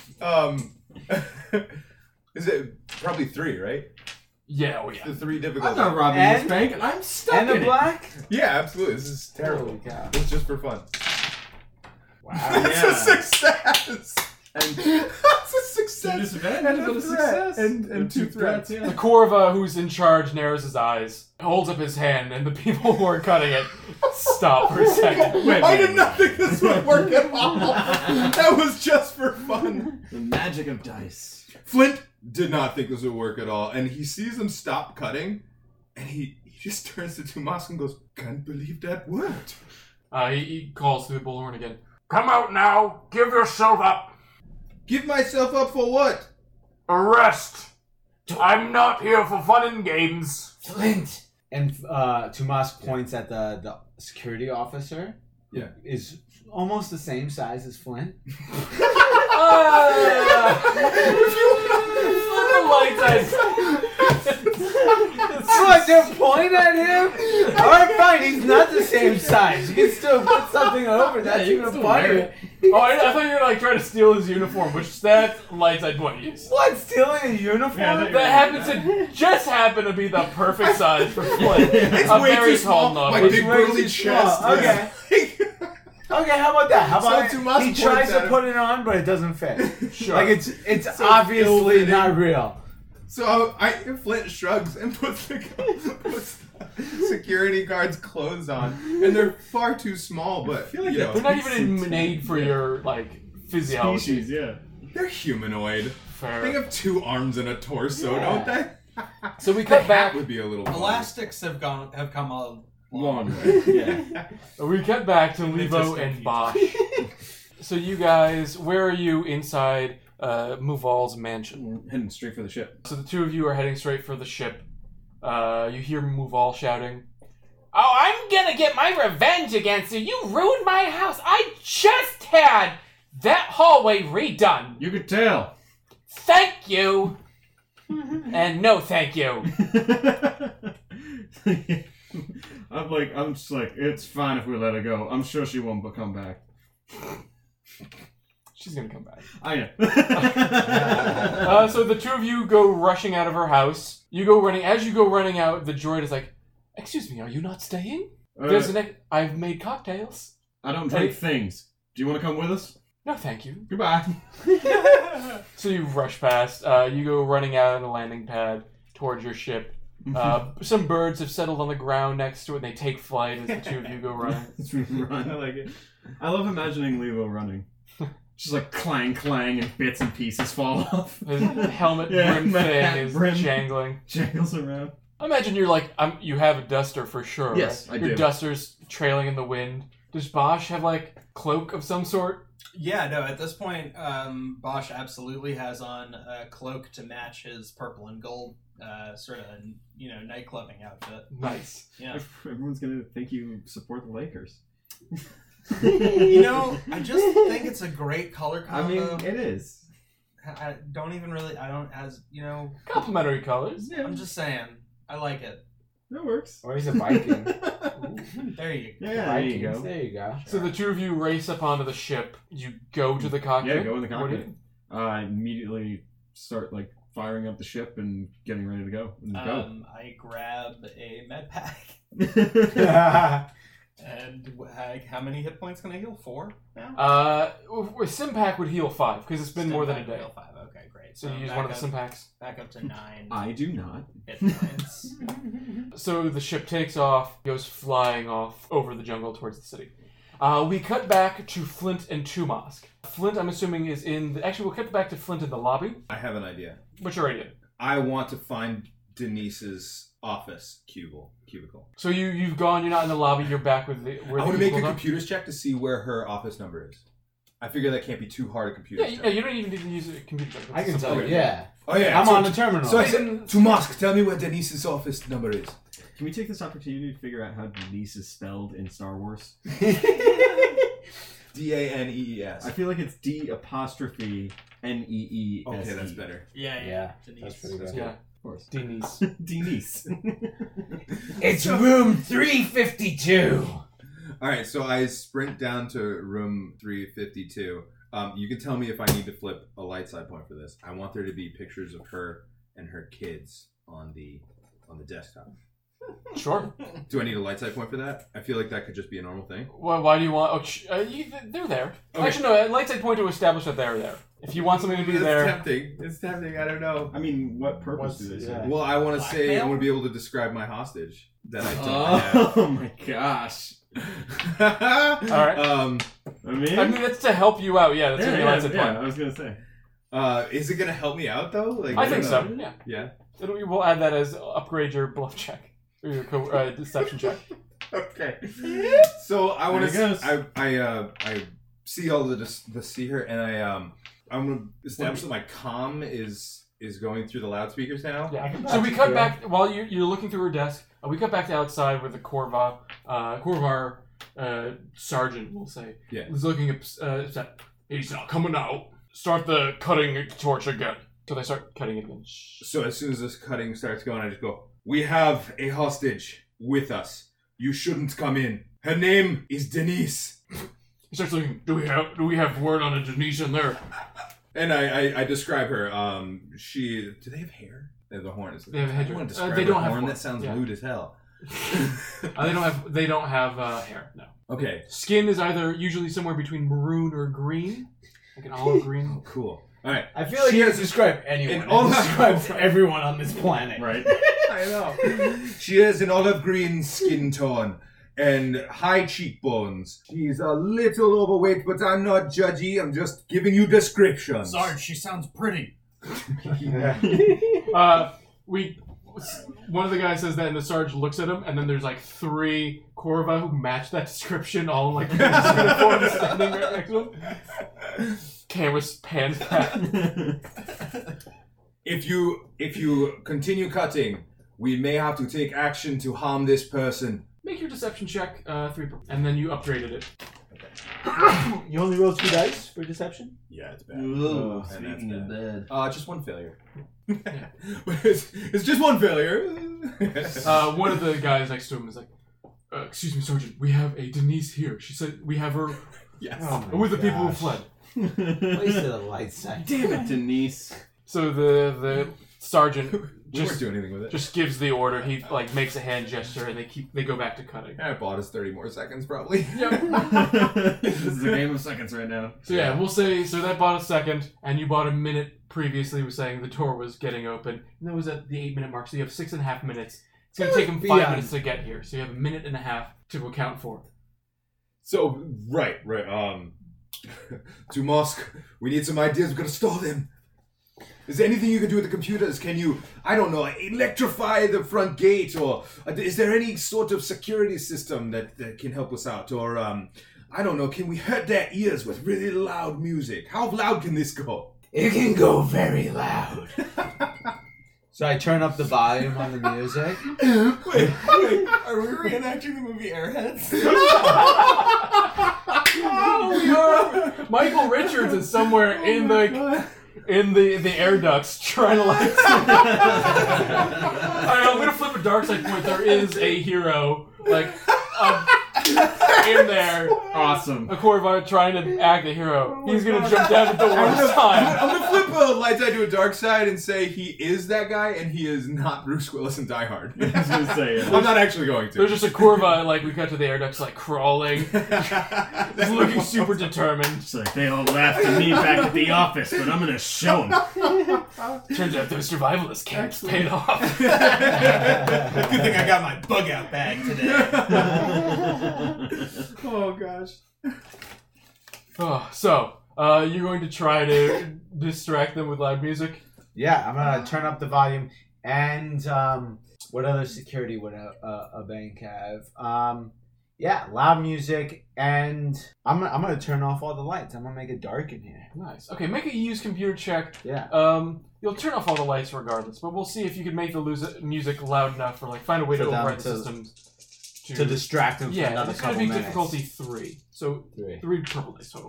Is it probably 3, right? Yeah, oh yeah. The 3 difficult. I'm not robbing this bank. I'm stuck And in the black? Yeah, absolutely. This is terrible. Holy cow. It's just for fun. Wow. It's a success. And That's a success. disadvantage, And but a a threat. success. And 2 threats. yeah. The Korva who's in charge narrows his eyes, holds up his hand, and the people who are cutting it stop for a second. I did not think this would work at all. That was just for fun. The magic of dice. Flint did not think this would work at all, and he sees them stop cutting, and he just turns to Tomas and goes, "Can't believe that worked." He calls through the bullhorn again. Come out now! Give yourself up! Give myself up for what? Arrest! I'm not here for fun and games. Flint! And Tomas points at the security officer. Yeah. Is almost the same size as Flint. What, to point at him? Alright, fine, he's not the same size. You can still put something over that. You can funny. Oh, I thought you were like trying to steal his uniform, which that light side point use. What, stealing a uniform? Yeah, That happens to just happen to be the perfect size for Flint. It's a way very too small. tall My nub. big way burly too chest. small. Okay. Okay, how about that? How So about Tomas he points tries at to him. put it on, but it doesn't fit. Sure. Like it's So obviously ill-fitting. not real. So Flint shrugs and puts the security guard's clothes on, and they're far too small. But feel like you know, They're not even made for your like physiology. Species, yeah. they're humanoid. They Fair. have 2 arms and a torso, Yeah. don't they? So we cut back. That would be a little funny. Elastics have come a Long way. Yeah. We cut back to Levo Interesting and feat. Bosch. So you guys, where are you inside Muval's mansion? Heading straight for the ship. So the 2 of you are heading straight for the ship. You hear Muval shouting, "Oh, I'm gonna get my revenge against you! You ruined my house! I just had that hallway redone! You could tell. Thank you! And no thank you!" I'm just like, it's fine if we let her go. I'm sure she won't come back. She's gonna come back. I know. So the 2 of you go rushing out of her house. You go running. As you go running out, the droid is like, "Excuse me, are you not staying? There's I've made cocktails." I don't drink things. Do you want to come with us? No, thank you. Goodbye. So you rush past. You go running out of the landing pad towards your ship. Some birds have settled on the ground next to it, and they take flight as the 2 of you go running. Run. I like it. I love imagining Levo running. Just like clang, clang, and bits and pieces fall off. His helmet Yeah, brim my thing hat is brim. jangling. Jangles around. Imagine you're like, you have a duster for sure. Yes, right? I Your do. duster's trailing in the wind. Does Bosch have like cloak of some sort? Yeah, no, at this point, Bosch absolutely has on a cloak to match his purple and gold sort of, nightclubbing outfit. Nice. Yeah. Everyone's gonna think you support the Lakers. I just think it's a great color combo. It is. I don't, Complementary colors. Yeah, I'm just saying, I like it. that works. Or he's a Viking. There you go. Yeah, there you Vikings, go. There you go. So the two of you race up onto the ship. You go to the cockpit. Yeah, go in the What do cockpit. I immediately start firing up the ship and getting ready to go. And I grab a med pack. And how many hit points can I heal? 4 now? With Simpack would heal 5 because it's been more than a day. Heal 5. Okay, great. So you use one of the Simpacks. Back up to 9 I do not. hit points. So the ship takes off, goes flying off over the jungle towards the city. We cut back to Flint and Tumask. Flint, I'm assuming, is in actually, we'll cut back to Flint in the lobby. I have an idea. What's your idea? I want to find Denise's office cubicle. So you've gone, you're not in the lobby, you're back with the... I want to make a computers check to see where her office number is. I figure that can't be too hard a computer check. Yeah, you don't even need to use a computer check. I can tell you, Okay. yeah. Oh yeah, I'm on the terminal. So I said, Tumask, tell me where Denise's office number is. Can we take this opportunity to figure out how Denise is spelled in Star Wars? Danees. I feel like it's D''Nees. Okay, that's better. Yeah. That's Denise. pretty good. Yeah, Of course. Denise. Denise. It's room 352. All right, so I sprint down to room 352. You can tell me if I need to flip a light side point for this. I want there to be pictures of her and her kids on the desktop. Sure. Do I need a light side point for that? I feel like that could just be a normal thing. Why do you want... they're there. Okay. Actually, no, light side point to establish that they're there. If you want something to be there... It's tempting. I don't know. I mean, what purpose do they yeah. say? Well, I want to say Blackmail? I want to be able to describe my hostage that I don't have. Oh my gosh. All right. I mean, that's to help you out. Yeah, that's your light side point. I was gonna say. Is it gonna help me out though? Like, I think don't know. so. Yeah. Yeah. We'll add that as upgrade your bluff check or your deception check. Okay. So I want There to. he goes. I see all the see her, and I'm gonna establish that my comm is going through the loudspeakers now. Yeah. So we cut back while you're looking through her desk. We cut back to outside where the Korvar sergeant, we'll say, is looking upset. He's not coming out. Start the cutting torch again. So they start cutting it again. So as soon as this cutting starts going, I just go, "We have a hostage with us. You shouldn't come in. Her name is Denise." He starts looking. Do we have word on a Denise in there? And I describe her. Do they have hair? They have the horn. They have a head. I want to describe They her don't have horn. horn. That sounds Yeah. lewd as hell. They don't have hair. No. Okay. Skin is either usually somewhere between maroon or green, like an olive green. Oh, cool. All right. I feel like She you has- can describe anyone. and all It that- describes everyone on this planet. Right. I know. She has an olive green skin tone and high cheekbones. She's a little overweight, but I'm not judgy. I'm just giving you descriptions. Sarge, she sounds pretty. One of the guys says that, and the sergeant looks at him, and then there's like 3 Korva who match that description, all in like uniforms standing right next to him. Camera pans back. If you continue cutting, we may have to take action to harm this person. Make your deception check, 3, and then you upgraded it. You only roll 2 dice for deception? Yeah, it's bad. Ooh, And speaking that's of bad. bad. Just one failure. it's just one failure. One of the guys next to him is like, excuse me, Sergeant, we have a Denise here. She said we have her Yes. with the people who fled. Wasted a light side. Damn it, Denise. So the sergeant We weren't doing anything with it. just gives the order. He like makes a hand gesture, and they go back to cutting. I bought us 30 more seconds, probably. This is a game of seconds right now. So yeah, we'll say so that bought a second, and you bought a minute previously. Was saying the door was getting open, and that was at the 8-minute mark. So you have 6.5 minutes. It's gonna take him 5 minutes to get here. So you have a minute and a half to account for. So, right. To Mosque, we need some ideas. We're gonna stall them. Is there anything you can do with the computers? Can you, I don't know, electrify the front gate? Or is there any sort of security system that can help us out? Or, I don't know, can we hurt their ears with really loud music? How loud can this go? It can go very loud. So I turn up the volume on the music. Wait, are we reenacting the movie Airheads? We are. Michael Richards is somewhere in the air ducts trying to like. I'm gonna flip a dark side point. There is a hero like in there. Awesome. A Corvard trying to act a hero. He's gonna jump down at the worst time. I'm gonna flip a light side to a dark side and say he is that guy and he is not Bruce Willis in Die Hard. I was gonna say, I'm not actually going to. There's just a Corva, like, we cut to the air ducts, like, crawling. He's looking super determined. It's like, they all laughed at me back at the office, but I'm gonna show them. Turns out those survivalist camps paid off. Good thing I got my bug out bag today. Oh gosh. Oh, so, you're going to try to distract them with loud music? Yeah, I'm gonna turn up the volume. And what other security would a bank have? Yeah, loud music, and I'm gonna turn off all the lights. I'm gonna make it dark in here. Nice. Okay, make a use computer check. Yeah. You'll turn off all the lights regardless, but we'll see if you can make the music loud enough, or like find a way to override the systems to distract them. Yeah, for another it's going to couple be minutes. difficulty 3. So 3 purple dice total.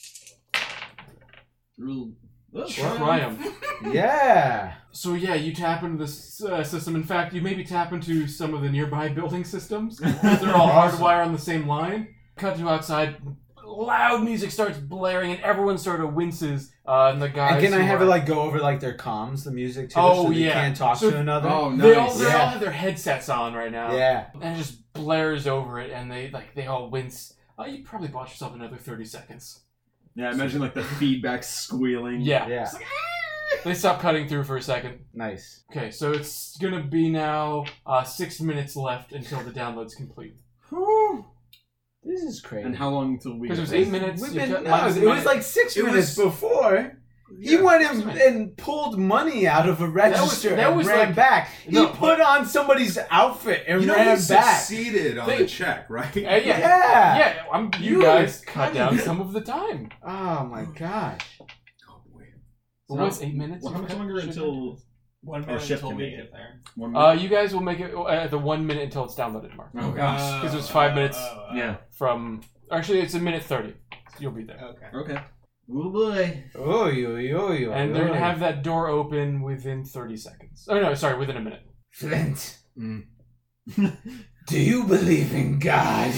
Triumph. Yeah. So yeah, you tap into this system. In fact, you maybe tap into some of the nearby building systems. They're all hardwired on the same line. Cut to outside. Loud music starts blaring, and everyone sort of winces. And the guys. And can I have it like go over like their comms, the music too? Oh, so they yeah. can't talk So- to another. Oh, They all nice. have their headsets on right now. Yeah. And it just blares over it, and they all wince. You probably bought yourself another 30 seconds. Yeah, imagine like the feedback squealing. Yeah. Yeah. They stop cutting through for a second. Nice. Okay, so it's gonna be now 6 minutes left until the download's complete. This is crazy. And how long until we? Because get it was 8 this? minutes. We've you been, cut no, minus a it was minute. like 6 It minutes was- before. He went and pulled money out of a register that and was ran like- back. No, he put on somebody's outfit and You know ran he back. succeeded on They- the check, right? Yeah. Yeah. You You guys were cut down cunning. some of the time. Oh my gosh. Oh boy. What was 8 minutes? Well, how You much cut? longer Should until? 1 Or minute shift until can we make get it. there. 1 minute? You guys will make it at the 1 minute until it's downloaded mark. Oh gosh. Because it was 5 minutes. Yeah. From actually, it's a minute 30. You'll be there. Okay. Okay. Oh boy. And they're gonna have that door open within 30 seconds. Oh no, sorry, within a minute. Flint, Mm. do you believe in God?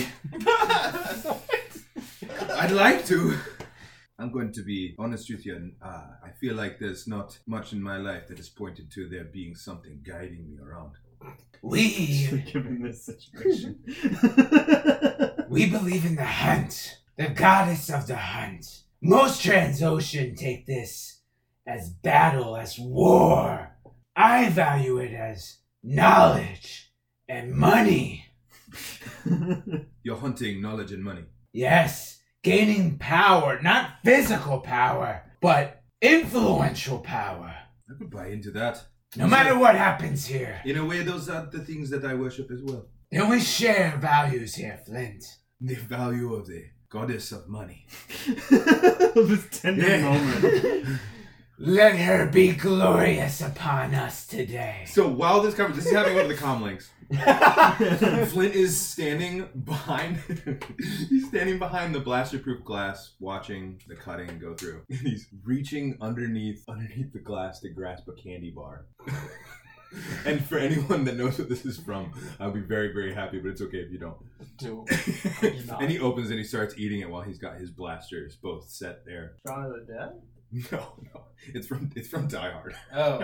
I'd like to. I'm going to be honest with you. And, I feel like there's not much in my life that is pointed to there being something guiding me around. We Given this situation. believe in the hunt, the goddess of the hunt. Most Transocean take this as battle, as war. I value it as knowledge and money. You're hunting knowledge and money. Yes, gaining power, not physical power, but influential power. I could buy into that. No matter what happens here, In a way, those are the things that I worship as well. then we share values here, Flint. The value of the goddess of money. This tender moment. Let her be glorious upon us today. So while this is happening over the comm links. Flint is standing behind. He's standing behind the blaster-proof glass, watching the cutting go through. And he's reaching underneath the glass to grasp a candy bar. And for anyone that knows what this is from, I'll be very, very happy. But it's okay if you don't. Do. And he opens and he starts eating it while he's got his blasters both set there. Shaun of the Dead? No, it's from Die Hard.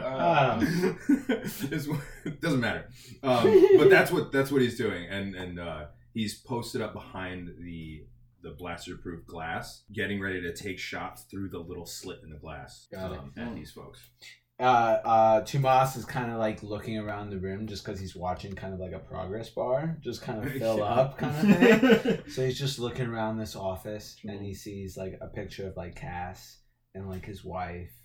It doesn't matter. But that's what he's doing, and he's posted up behind the blaster-proof glass, getting ready to take shots through the little slit in the glass at these folks. Tomas is kind of like looking around the room just because he's watching kind of like a progress bar just kind of fill up kind of thing. So he's just looking around this office and he sees like a picture of like Cass and like his wife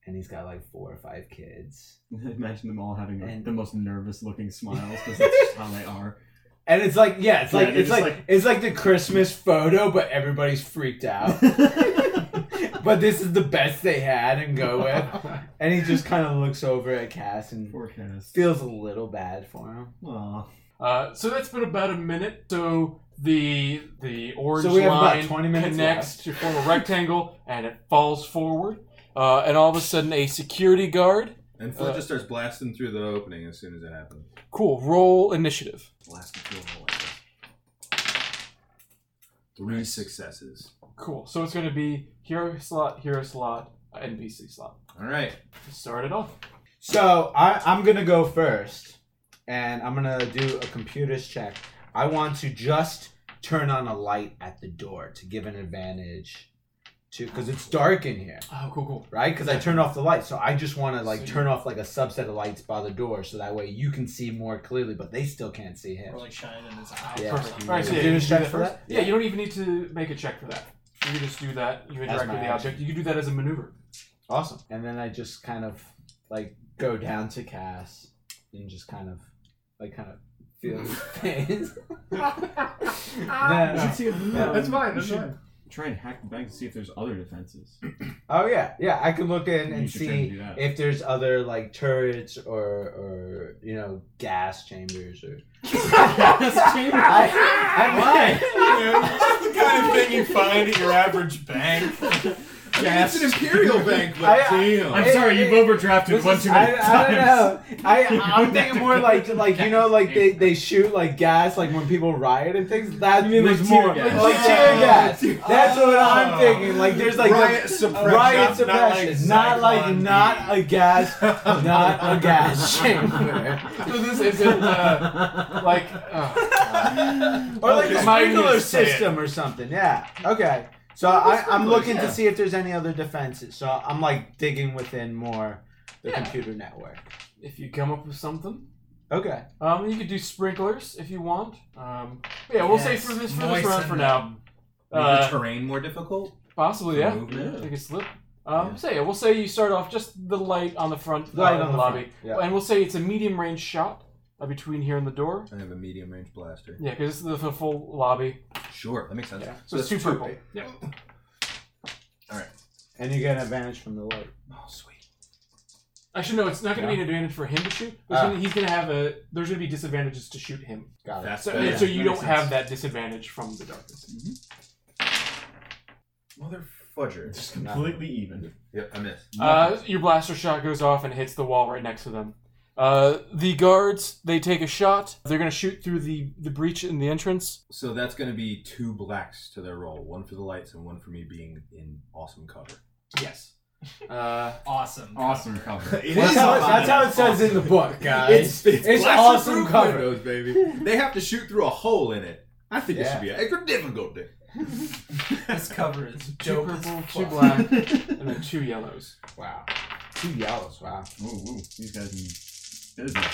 and he's got like 4 or 5 kids. Imagine them all having And- the most nervous-looking smiles because that's just how they are. And it's like, it's Yeah, they're just it's like the Christmas photo, but everybody's freaked out. But this is the best they had and go with. And he just kind of looks over at Cass and Forecast. feels a little bad for him. Aw. So that's been about a minute. So the orange So we have about line 20 minutes connects left. to form a rectangle, and it falls forward. And all of a sudden, a security guard. And Flint just starts blasting through the opening as soon as it happens. Cool. Roll initiative. Blasting through a hole like this. 3 successes. Cool. So it's going to be hero slot, NPC slot. All right. Start it off. So I'm going to go first. And I'm going to do a computer's check. I want to just turn on a light at the door to give an advantage to, because it's dark in here, Oh, cool. right? Because I turned off the light, so I just want to So turn off like a subset of lights by the door, so that way you can see more clearly, but they still can't see him. Or like shine in his eye. Yeah. Perfect. All right, so You yeah, do you a can check do that for first. that? Yeah, you don't even need to make a check for that. You can just do that. You interact my with the action. object. You can do that as a maneuver. Awesome. And then I just kind of go down to Cass and just kind of feel his face. You should see if That's fine. You should try and hack the bank to see if there's other defenses. Oh yeah, I could look in You and should try and see do that. if there's other turrets or gas chambers or. I might. That's the kind of thing you find at your average bank. It's an Imperial bank, but damn. I'm sorry, you've overdrafted one too many times. I don't know. I'm thinking more they shoot gas when people riot and things. That mean was like more tear gas? like tear gas. That's what I'm thinking. There's Riot suppression. riot Not suppression, like not a gas chamber, So this isn't or Okay. a I'm not even sprinkler gonna say it. system or something. Yeah. Okay. So I'm looking to see if there's any other defenses. So I'm digging within more the computer network. if you come up with something. Okay. You could do sprinklers if you want. We'll say for this round for now. Make the terrain more difficult? Possibly, For yeah. movement? Take a slip. We'll say you start off just the light on the front Light of on the the lobby. front, yeah. And we'll say it's a medium range shot between here and the door. I have a medium range blaster. Yeah, because this is the full lobby. Sure, that makes sense. Yeah. So it's 2 purple. Yeah. And you get an advantage from the light. Oh, sweet. Actually, no, it's not going to be an advantage for him to shoot. He's going to have there's going to be disadvantages to shoot him. Got it. That's So, better. so you that don't makes have sense. that disadvantage from the darkness. Mother fudger. It's completely even. Yep, I missed. Your blaster shot goes off and hits the wall right next to them. The guards, they take a shot. They're going to shoot through the breach in the entrance. So that's going to be 2 blacks to their roll. 1 for the lights and 1 for me being in awesome cover. Yes. Awesome. Awesome cover. That's how it says in the book, guys. It's blaster awesome proof cover. windows, baby. They have to shoot through a hole in it. I think it Yeah. should be extra difficult. This cover is 2 dope as purple, fuck. 2 black, and then 2 yellows. Wow. 2 yellows. Wow. Ooh, these guys in business.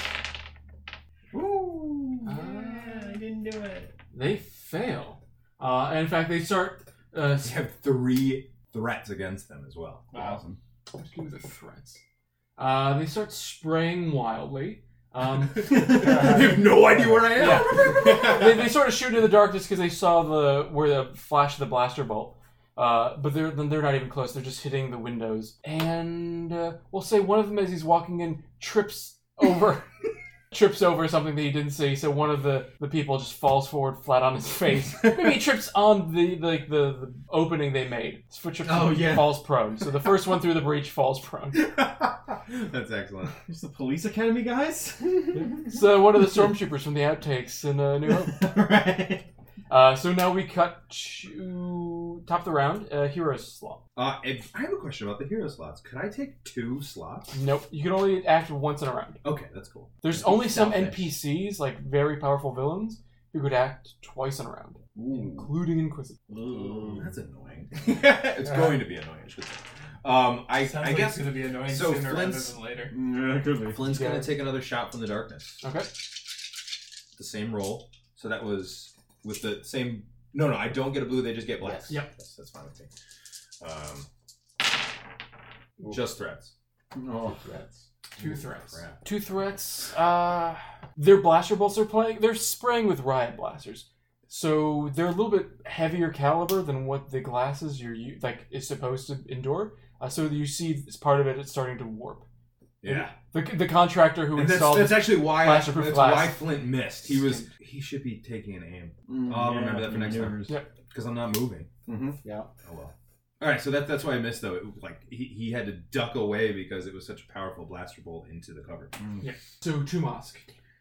Woo! I didn't do it. They fail. And in fact, they start... They have 3 threats against them as well. Awesome. Let's do the threats. They start spraying wildly. I have no idea where I am. They sort of shoot in the darkness because they saw where the flash of the blaster bolt. But they're not even close. They're just hitting the windows. And we'll say one of them, as he's walking in, trips over something that he didn't see. So one of the people just falls forward flat on his face. Maybe he trips on the opening they made. His foot trips and falls prone. So the first one through the breach falls prone. That's excellent. Here's the police academy, guys. So one of the stormtroopers from the outtakes in New Hope. Right. So now we cut to top of the round, heroes slot. I have a question about the hero slots. Could I take 2 slots? Nope, you can only act once in a round. Okay, that's cool. There's only some Selfish. NPCs, like very powerful villains, who could act twice in a round, including Inquisitor. That's annoying. It's going to be annoying, I should say. I Sounds guess it's going to be annoying so sooner Flint's- rather than later. Yeah, it could be. Flint's Yeah. going to take another shot from the darkness. Okay. The same roll. So that was with the same... No, I don't get a blue, they just get black. Yes. Yep. That's fine with me. Just threats. Oh, Threats. Two threats. crap. Two threats. Their blaster bolts are playing. They're spraying with riot blasters, so they're a little bit heavier caliber than what the glasses is supposed to endure. So you see, as part of it, it's starting to warp. Yeah. The contractor who And installed that's actually why blaster-proof that's glass. why Flint missed. He should be taking an aim. I'll remember that for next time. Yep. Because I'm not moving. Yeah. Oh well. All right, so that's why I missed though. He had to duck away because it was such a powerful blaster bolt into the cover. Yeah. So Tumask.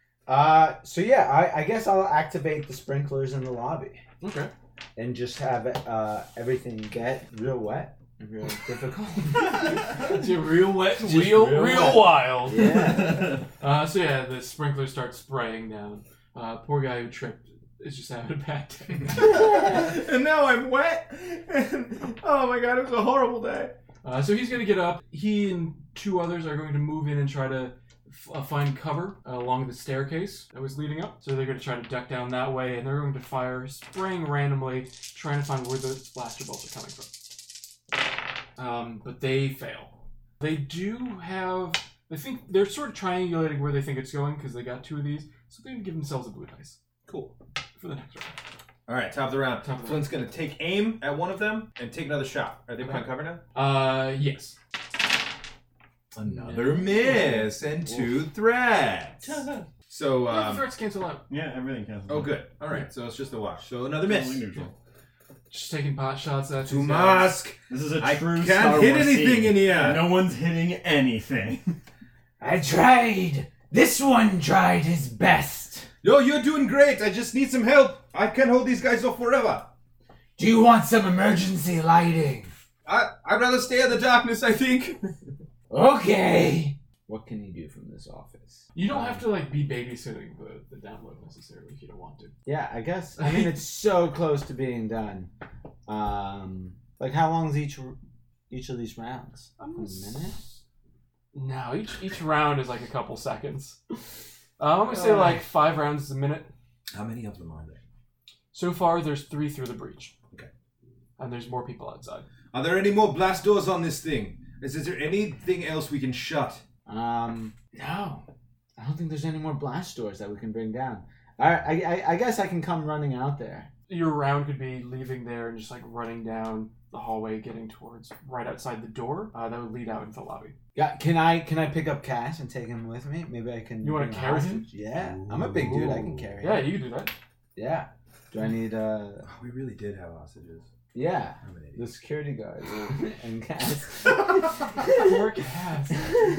So yeah, I guess I'll activate the sprinklers in the lobby Okay. and just have everything get real wet and real difficult. It's real wet, Just real real wet. wild. Yeah. So yeah, the sprinklers start spraying down. Poor guy who tripped is just having a bad day. And now I'm wet. And, oh my god, it was a horrible day. So he's going to get up. He and two others are going to move in and try to find cover along the staircase that was leading up. So they're going to try to duck down that way, and they're going to fire, spraying randomly, trying to find where the blaster bolts are coming from. But they fail. They do have... I think they're sort of triangulating where they think it's going because they got two of these, so they're going to give themselves a blue dice Cool. for the next round. All right, top of the round. Top of the Flint's gonna take aim at one of them and take another shot. Are they behind cover now? Yes. Another miss and two threats. So The threats cancel out. Yeah, everything counts. oh good. All right, so it's just a wash. So another miss. Totally neutral. Just taking pot shots at To these guys. mask. This is a I true can't Star hit Wars anything scene. in here. No one's hitting anything. I tried. This one tried his best. Yo, you're doing great. I just need some help. I can't hold these guys off forever. Do you want some emergency lighting? I'd rather stay in the darkness, I think. Okay. What can you do from this office? You don't have to be babysitting the download necessarily if you don't want to. Yeah, I guess. I mean, it's so close to being done. How long is each of these rounds? A minute? No, each round is a couple seconds. I'm gonna say 5 rounds is a minute. How many of them are there? So far, there's 3 through the breach. Okay. And there's more people outside. Are there any more blast doors on this thing? Is there anything else we can shut? No. I don't think there's any more blast doors that we can bring down. I guess I can come running out there. Your round could be leaving there and just running down the hallway, getting towards right outside the door. That would lead out into the lobby. Yeah, can I pick up Cass and take him with me? Maybe I can. You wanna bring a carry him? hostage? Yeah, I'm a big dude. I can carry Yeah, him. you can do that. Yeah. Do I need We really did have hostages. Yeah, I'm an idiot. the security guard and Cass. Poor Cass.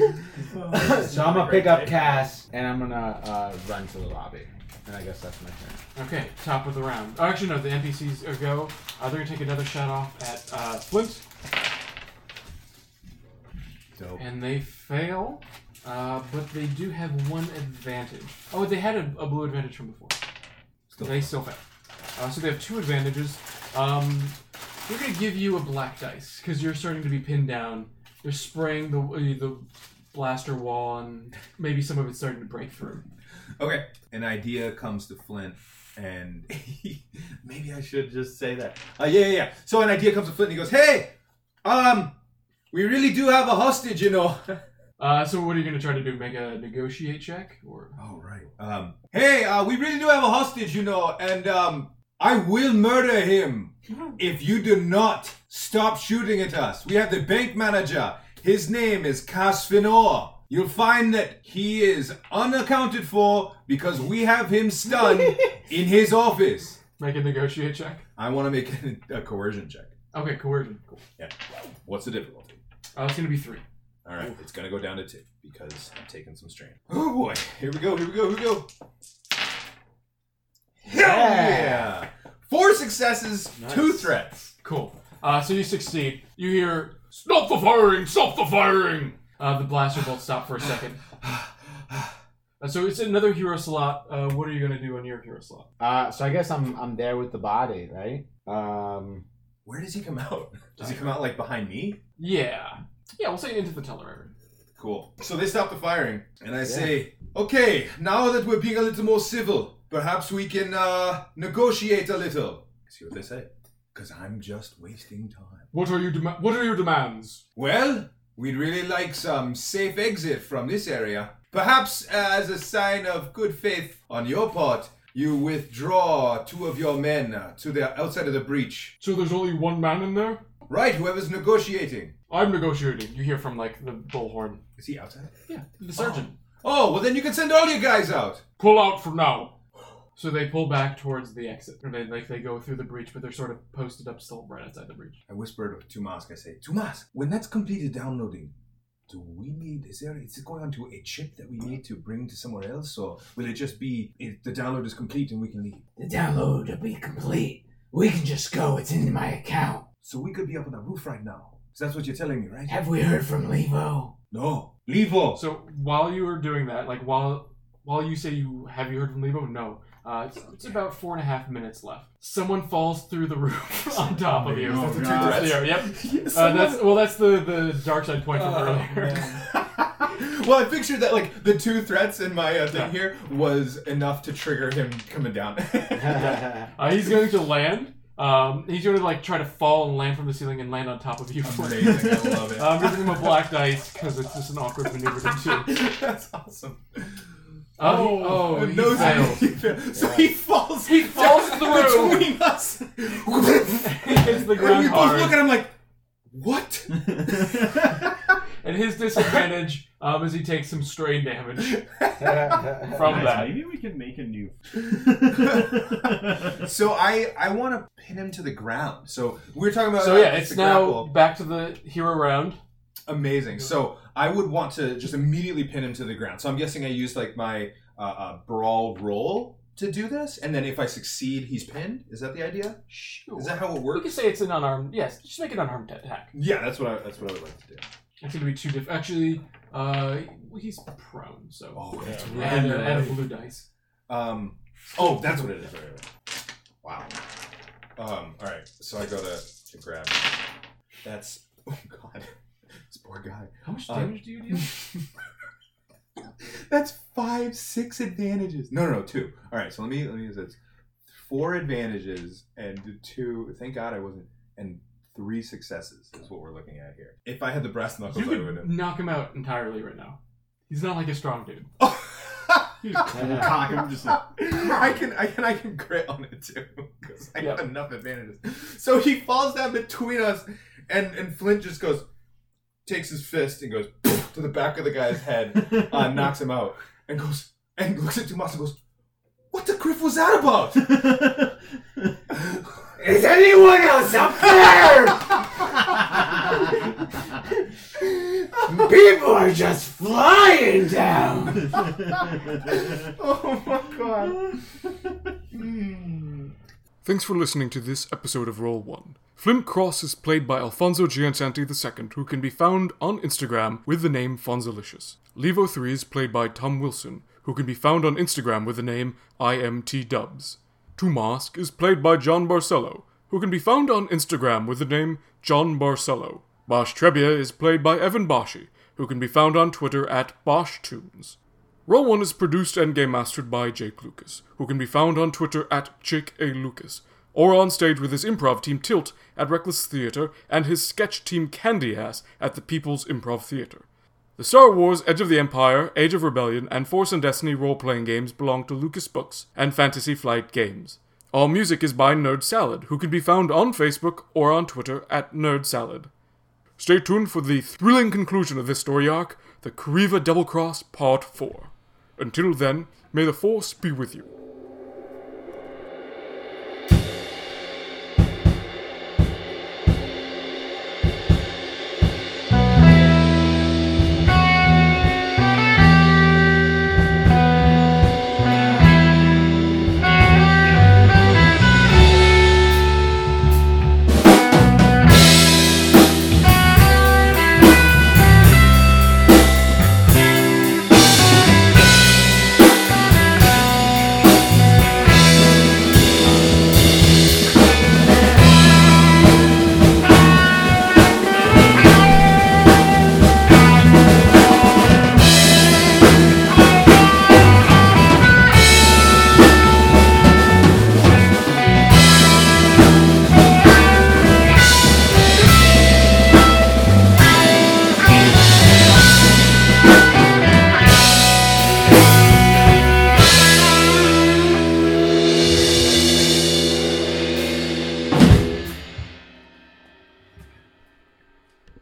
So I'm gonna pick up Cass and I'm gonna run to the lobby. And I guess that's my turn. Okay, top of the round. Oh, actually, no, the NPCs are go. They're going to take another shot off at Flint. Dope. And they fail, but they do have one advantage. Oh, they had a blue advantage from before. They still fail. So they have 2 advantages. We're going to give you a black dice, because you're starting to be pinned down. They're spraying the blaster wall, and maybe some of it's starting to break through. Okay. An idea comes to Flint, and maybe I should just say that. Yeah. So an idea comes to Flint, and he goes, "Hey, we really do have a hostage, you know." So what are you going to try to do? Make a negotiate check? Or Oh, right. Hey, we really do have a hostage, you know, and I will murder him if you do not stop shooting at us. We have the bank manager. His name is Cass Finor. You'll find that he is unaccounted for because we have him stunned in his office. make a negotiate check? I want to make a coercion check. Okay, coercion. Cool. Yeah. What's the difficulty? It's going to be 3. All right, it's going to go down to 2 because I'm taking some strain. Oh, boy. Here we go. Hell yeah! 4 successes, Nice. 2 threats. Cool. So you succeed. You hear, "Stop the firing! Stop the firing!" The blaster bolts stop for a second. So it's another hero slot. What are you going to do on your hero slot? So I guess I'm there with the body, right? Where does he come out? Does he come out behind me? Yeah. Yeah, we'll say into the tunnel area. Cool. So they stop the firing, and I say, "Okay, now that we're being a little more civil, perhaps we can negotiate a little." See what they say? Because I'm just wasting time. What are your demands? Well, We'd really like some safe exit from this area. Perhaps as a sign of good faith on your part, you withdraw 2 of your men to the outside of the breach. So there's only one man in there? Right, whoever's negotiating. I'm negotiating. You hear from, like, the bullhorn. Is he outside? Yeah, the sergeant. Oh, well then you can send all your guys out. Pull out from now. So they pull back towards the exit. Or they go through the breach, but they're sort of posted up still right outside the breach. I whispered to Mask, I say, Tumas, when that's completed downloading, is it going onto a chip that we need to bring to somewhere else? Or will it just be, if the download is complete and we can leave? The download will be complete. We can just go. It's in my account. So we could be up on the roof right now. So that's what you're telling me, right? Have we heard from Levo? No. Levo! So while you were doing that, like while you say have you heard from Levo? No. It's about 4.5 minutes left. Someone falls through the roof on top of you. Oh, That's God. Yep. That's the dark side point from earlier. Well, I pictured that, like, the 2 threats in my thing here was enough to trigger him coming down. He's going to land. He's going to, like, try to fall and land from the ceiling and land on top of you. Amazing, I love it. I'm giving him a black dice because it's just an awkward maneuver to do. That's awesome. He failed. So he falls. He falls to the room between us. He hits the And ground we both hard. look at him like, what? And his disadvantage is he takes some strain damage from Guys, that. maybe we can make a new. So I want to pin him to the ground. So we're talking about. So yeah, it's the now grapple. back to the hero round. Amazing. So I would want to just immediately pin him to the ground. So I'm guessing I used like my brawl roll to do this, and then if I succeed, he's pinned. Is that the idea? Sure. Is that how it We works? could say it's an unarmed. Yes, just make an unarmed attack. Yeah, that's what I would like to do. It's going to be 2 different. Actually, he's prone, so. Oh, that's and right. a blue dice. Oh, that's what it is. Right. Wow. All right. So I go to grab. That's. Oh God. This poor guy. How much damage do you deal? That's 5, 6 advantages. No, 2. All right. So let me use this. 4 advantages and 2. Thank God I wasn't. And 3 successes is what we're looking at here. If I had the brass knuckles, You I would could have. knock him out entirely right now. He's not like a strong dude. You just cock him, just like. I can crit on it too because I Yep. have enough advantages. So he falls down between us, and Flint just takes his fist and goes to the back of the guy's head, knocks him out, and goes and looks at Tomas and goes, "What the griff was that about?" Is anyone else up there? People are just flying down. Oh my God. Thanks for listening to this episode of Roll 1. Flint Cross is played by Alfonso Giansanti II, who can be found on Instagram with the name Fonzalicious. Levo 3 is played by Tom Wilson, who can be found on Instagram with the name IMTDubs. Tumask is played by John Barcelo, who can be found on Instagram with the name John Barcelo. Bosch Trebia is played by Evan Boshi, who can be found on Twitter at BoschTunes. Roll 1 is produced and game mastered by Jake Lucas, who can be found on Twitter at Jake A. Lucas, or on stage with his improv team Tilt at Reckless Theatre and his sketch team Candy Ass at the People's Improv Theatre. The Star Wars, Edge of the Empire, Age of Rebellion, and Force and Destiny role-playing games belong to Lucas Books and Fantasy Flight Games. All music is by Nerd Salad, who can be found on Facebook or on Twitter at Nerd Salad. Stay tuned for the thrilling conclusion of this story arc, the Kariva Double Cross Part 4. Until then, may the Force be with you.